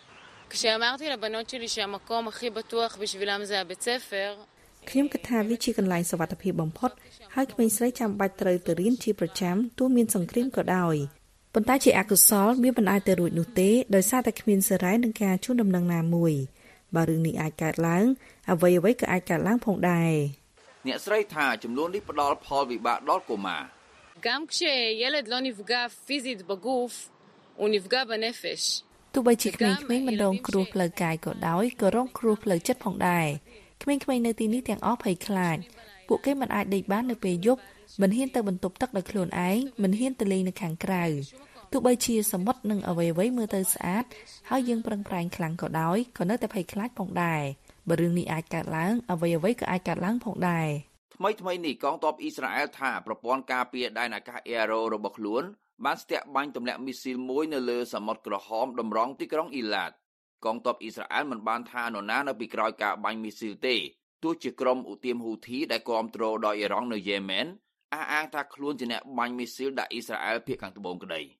ខ្ញុំគិតថាវាជាកន្លែងសុវត្ថិភាពបំផុតហើយក្មេងស្រីចាំបាច់ត្រូវទៅរៀនជាប្រចាំទោះមានសង្គ្រាមក៏ដោយប៉ុន្តែជាអកុសលវាមិនអាចទៅរួចនោះទេដោយសារតែគ្មានសេរីនឹងការជូនដំណឹងណាមួយបើរឿងនេះអាចកើតឡើងអ្វីៗក៏អាចកើតឡើងផងដែរអ្នកស្រីថាចំនួននេះផ្ដល់ផលវិបាកដល់កុមារទោះបីជាក្មេងៗមិនរងគ្រោះផ្លូវកាយក៏ដោយក៏រងគ្រោះផ្លូវចិត្តផងដែរក្មេងៗនៅទីនេះទាំងអស់ភ័យខ្លាចពួកគេមិនអាចដេកបាននៅពេលយប់មិនហ៊ានទៅបន្ទប់ទឹកដោយខ្លួនឯងមិនហ៊ានទៅលេងនៅខាងក្រៅទោះបីជាសមុទ្រនិងអ្វីៗមើលទៅស្អាតហើយយើងប្រឹងប្រែងខ្លាំងក៏ដោយក៏នៅតែភ័យខ្លាចផងដែរបើរឿងនេះអាចកើតឡើងអ្វីៗក៏អាចកើតឡើងផងដែរថ្មីនេះកងទ័ពអ៊ីស្រាអែលថាប្រព័ន្ធការពារដែនអាកាស Aero របស់ខ្លួនបានស្ទាក់បាញ់ទម្លាក់មីស៊ីលមួយនៅលើសមុទ្រក្រហមតម្រង់ទីក្រុងអ៊ីឡាតកងទ័ពអ៊ីស្រាអែលមិនបានថានរណានៅពីក្រោយការបាញ់មីស៊ីលទេទោះជាក្រុមឧទាមហ៊ូធីដែលគ្រប់គ្រងដោយអ៊ីរ៉ង់នៅយេម៉ែនអះអាងថាខ្លួនជាអ្នកបាញ់មីស៊ីលដាក់អ៊ីស្រាអែលភាគខាងត្បូងក្តី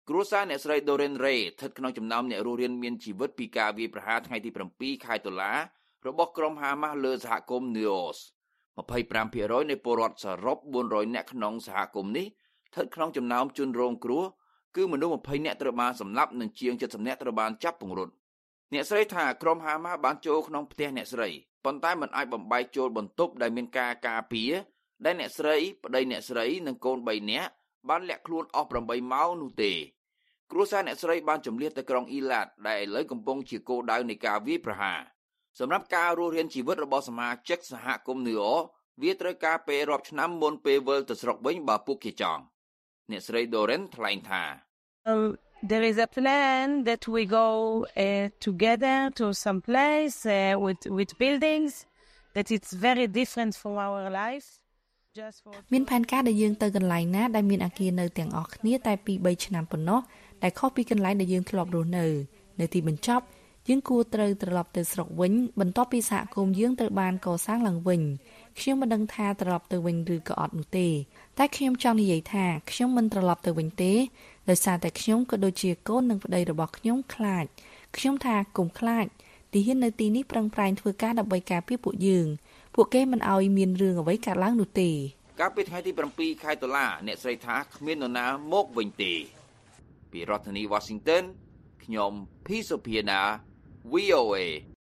គ្រួសារអ្នកស្រី Doreen Ray ស្ថិតក្នុងចំណោមអ្នករស់រានមានជីវិតពីការវាយប្រហារថ្ងៃទី7 ខែតុលារបស់ក្រុមហាម៉ាស់លើសហគមន៍ New Orleans 25% នៃពលរដ្ឋសរុប400នាក់ក្នុងសហគមន៍នេះស្ថិតក្នុងចំណោមជនរងគ្រោះគឺមនុស្ស20នាក់ត្រូវបានសម្លាប់និងជាង70នាក់ត្រូវបានចាប់ពង្រត់អ្នកស្រីថាក្រុមហាម៉ាស់បានចូលក្នុងផ្ទះអ្នកស្រីប៉ុន្តែមិនអាចបំបែកចូលបន្ទប់ដែលមានការការពារដែលអ្នកស្រីប្តីអ្នកស្រីនិងកូន3នាក់បានលាក់ខ្លួនអស់8ម៉ោងនោះទេគ្រួសារអ្នកស្រីបានជម្លៀសទៅក្រុងអ៊ីឡាតដែលឥឡូវកំពុងជាគោលដៅនៃការវាយប្រហារសម្រាប់ការរស់រានជីវិតរបស់សមាជិកសហគមន៍ New Orleans វាត្រូវការពេលរាប់ឆ្នាំមុនពេលវិលទៅស្រុកវិញបើពួកគេចង់អ្នកស្រី Doreen ថ្លែងថា There is a plan that we go together to some place with buildings that it's very different from our life. មានផែនការដែលយើងទៅកន្លែងណាដែលមានអគារនៅទាំងអស់គ្នាតែ2-3ឆ្នាំប៉ុណ្ណោះដែលខុសពីកន្លែងដែលយើងធ្លាប់រស់នៅទីបញ្ចប់យើងគួរត្រូវត្រឡប់ទៅស្រុកវិញបន្ទាប់ពីសហគមន៍យើងត្រូវបានកសាងឡើងវិញខ្ញុំមិនដឹងថាត្រឡប់ទៅវិញឬក៏អត់នោះទេតែខ្ញុំចង់និយាយថាខ្ញុំមិនត្រឡប់ទៅវិញទេដោយសារតែខ្ញុំក៏ដូចជាកូននិងប្តីរបស់ខ្ញុំខ្លាចខ្ញុំថាកុំខ្លាចទីហ៊ាននៅទីនេះប្រឹងប្រែងធ្វើការដើម្បីការពារពួកយើងពួកគេមិនអោយមានរឿងអ្វីកើតឡើងនោះទេកាលពីថ្ងៃទី7 ខែតុលាអ្នកស្រីថាគ្មាននរណាមកវិញទេពីរដ្ឋធានី Washington ខ្ញុំ P. Sophia VOA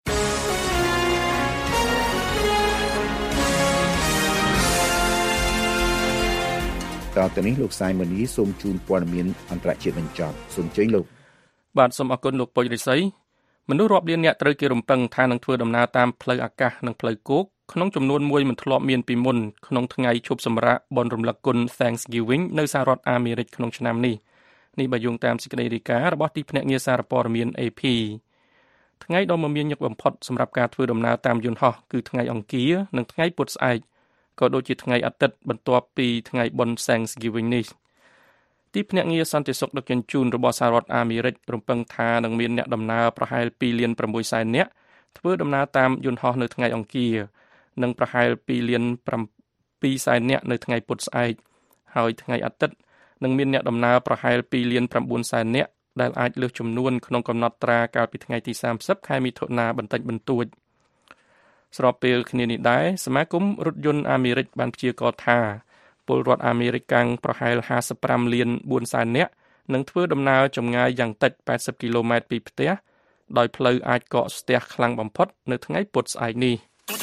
តទៅនេះលោកសាយមនីសូមជូនព័ត៌មានអន្តរជាតិបញ្ចប់សូមជើញលោកបាទសូមអរគុណលោកពុជរិស័យមនុស្សរាប់លានអ្នកត្រូវគេរំពឹងថានឹងធ្វើដំណើរតាមផ្លូវអាកាសនិងផ្លូវគោកក្នុងចំនួនមួយមិនធ្លាប់មានពីមុនក្នុងថ្ងៃឈប់សម្រាកបុណ្យរំលឹកគុណ Thanksgiving នៅសហរដ្ឋអាមេរិកក្នុងឆ្នាំនេះបើយោងតាមសេចក្តីរាយការណ៍របស់ទីភ្នាក់ងារសារព័ត៌មាន AP ថ្ងៃដ៏មមាញឹកបំផុតសម្រាប់ការធ្វើដំណើរតាមយន្តហោះគឺថ្ងៃអង្គារនិងថ្ងៃពុធស្អែកក៏ដូចជាថ្ងៃអាទិត្យបន្ទាប់ពីថ្ងៃបុណ្យ Thanksgiving នេះទីភ្នាក់ងារសន្តិសុខដឹកជញ្ជូនរបស់សហរដ្ឋអាមេរិករំពឹងថានឹងមានអ្នកដំណើរប្រហែល 2.6 លាននាក់ធ្វើដំណើរតាមយន្តហោះនៅថ្ងៃអង្គារនិងប្រហែល 2.7 សែននាក់នៅថ្ងៃពុធស្អែកហើយថ្ងៃអាទិត្យនឹងមានអ្នកដំណើរប្រហែល 2.9 សែននាក់ដែលអាចលើសចំនួនក្នុងកំណត់ត្រាកាលពីថ្ងៃទី30 ខែមិថុនាបន្តិចបន្តួចស្របពេលគ្នានេះដែរសមាគមរថយន្តអាមេរិកបានព្យាករណ៍ថាពលរដ្ឋអាមេរិកកាំងប្រហែល 55 លាន 4 សែននាក់នឹងធ្វើដំណើរចម្ងាយយ៉ាងតិច 80 គីឡូម៉ែត្រពីផ្ទះដោយផ្លូវអាចកកស្ទះខ្លាំងបំផុតនៅថ្ងៃពុធស្អែកនេះ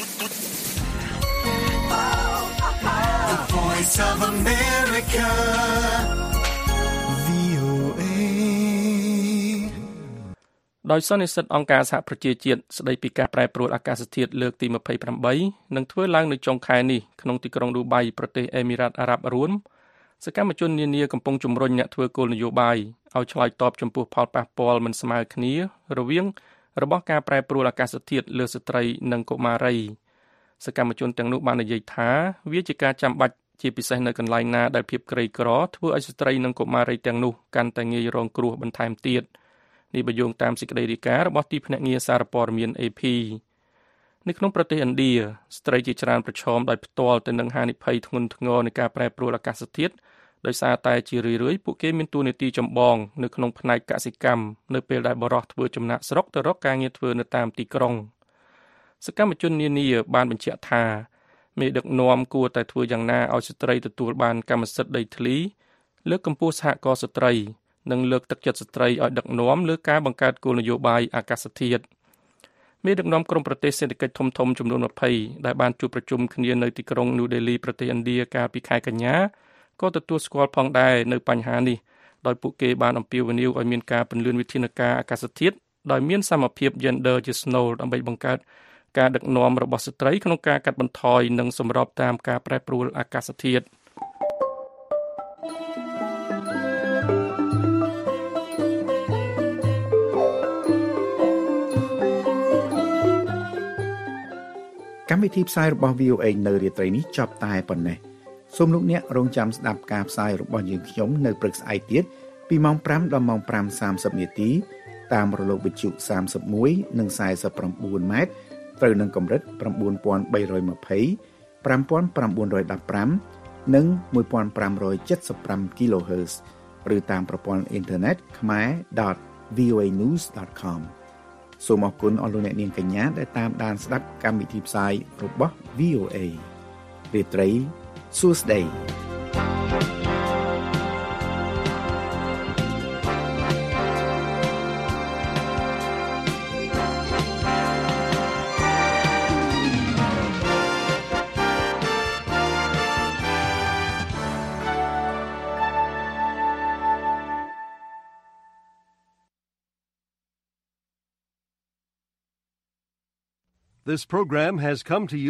ដោយសន្និសីទអង្គការសហប្រជាជាតិស្តីពីការប្រែប្រួលអាកាសធាតុលើកទី28នឹងធ្វើឡើងនៅចុងខែនេះក្នុងទីក្រុងឌូបៃប្រទេសអេមីរ៉ាតអារ៉ាប់រួមសកម្មជននានាកំពុងជំរុញអ្នកធ្វើគោលនយោបាយឲ្យឆ្លើយតបចំពោះផលប៉ះពាល់មិនស្មើគ្នារវាងរបស់ការប្រែប្រួលអាកាសធាតុលើស្ត្រីនិងកុមារីសកម្មជនទាំងនោះបាននិយាយថាវាជាការចាំបាច់ជាពិសេសនៅកន្លែងណាដែលភាពក្រីក្រធ្វើឲ្យស្ត្រីនិងកុមារីទាំងនោះកាន់តែងាយរងគ្រោះបន្ថែមទៀតនេះបើយោងតាមសេចក្តីរាយការណ៍របស់ទីភ្នាក់ងារសារព័ត៌មាន AP នៅក្នុងប្រទេសឥណ្ឌាស្ត្រីជាច្រើនប្រឈមដោយផ្ទាល់ទៅនឹងហានិភ័យធ្ងន់ធ្ងរនៃការប្រែប្រួលអាកាសធាតុដោយសារតែជារឿយៗពួកគេមានតួនាទីចម្បងនៅក្នុងផ្នែកកសិកម្មនៅពេលដែលបុរសធ្វើចំណាកស្រុកទៅរកការងារធ្វើនៅតាមទីក្រុងសកម្មជននានាបានបញ្ជាក់ថាមេដឹកនាំគួរតែធ្វើយ៉ាងណាឲ្យស្ត្រីទទួលបានកម្មសិទ្ធិដីធ្លីលើកកម្ពស់សហគមន៍ស្ត្រីនិងលើកទឹកចិត្តស្ត្រីឲ្យដឹកនាំលើការបង្កើតគោលនយោបាយអាកាសធាតុមេដឹកនាំក្រុមប្រទេសសេដ្ឋកិច្ចធំៗចំនួន20ដែលបានជួបប្រជុំគ្នានៅទីក្រុង New Delhi ប្រទេសឥណ្ឌាកាលពីខែកញ្ញាក៏ទទួលស្គាល់ផងដែរនៅបញ្ហានេះដោយពួកគេបានអំពាវនាវឲ្យមានការពន្លឿនវិធានការអាកាសធាតុដោយមានសមភាព gender ជាស្នូលដើម្បីបង្កើតការដឹកនាំរបស់ស្ត្រីក្នុងការកាត់បន្ថយនិងសម្របតាមការប្រែប្រួលអាកាសធាតុកម្មវិធីផ្សាយរបស់ VOA នៅរាត្រីនេះចប់តែប៉ុណ្ណេះសូមលោកអ្នករងចាំស្ដាប់ការផ្សាយរបស់យើងខ្ញុំនៅព្រឹកស្អែកទៀតពីម៉ោង 5 ដល់ម៉ោង 5:30 នាទីតាមរលកវិទ្យុ31និង49ម៉ែត្រត្រូវនឹងកម្រិត 9320 5915 និង 1575 kHz ឬតាមប្រព័ន្ធអ៊ីនធឺណិត khmer.voanews.com សូមអរគុណអស់លោកអ្នកនាងកញ្ញាដែលតាមដានស្ដាប់កម្មវិធីផ្សាយរបស់ VOA រាត្រីសួស្តី This program has come to you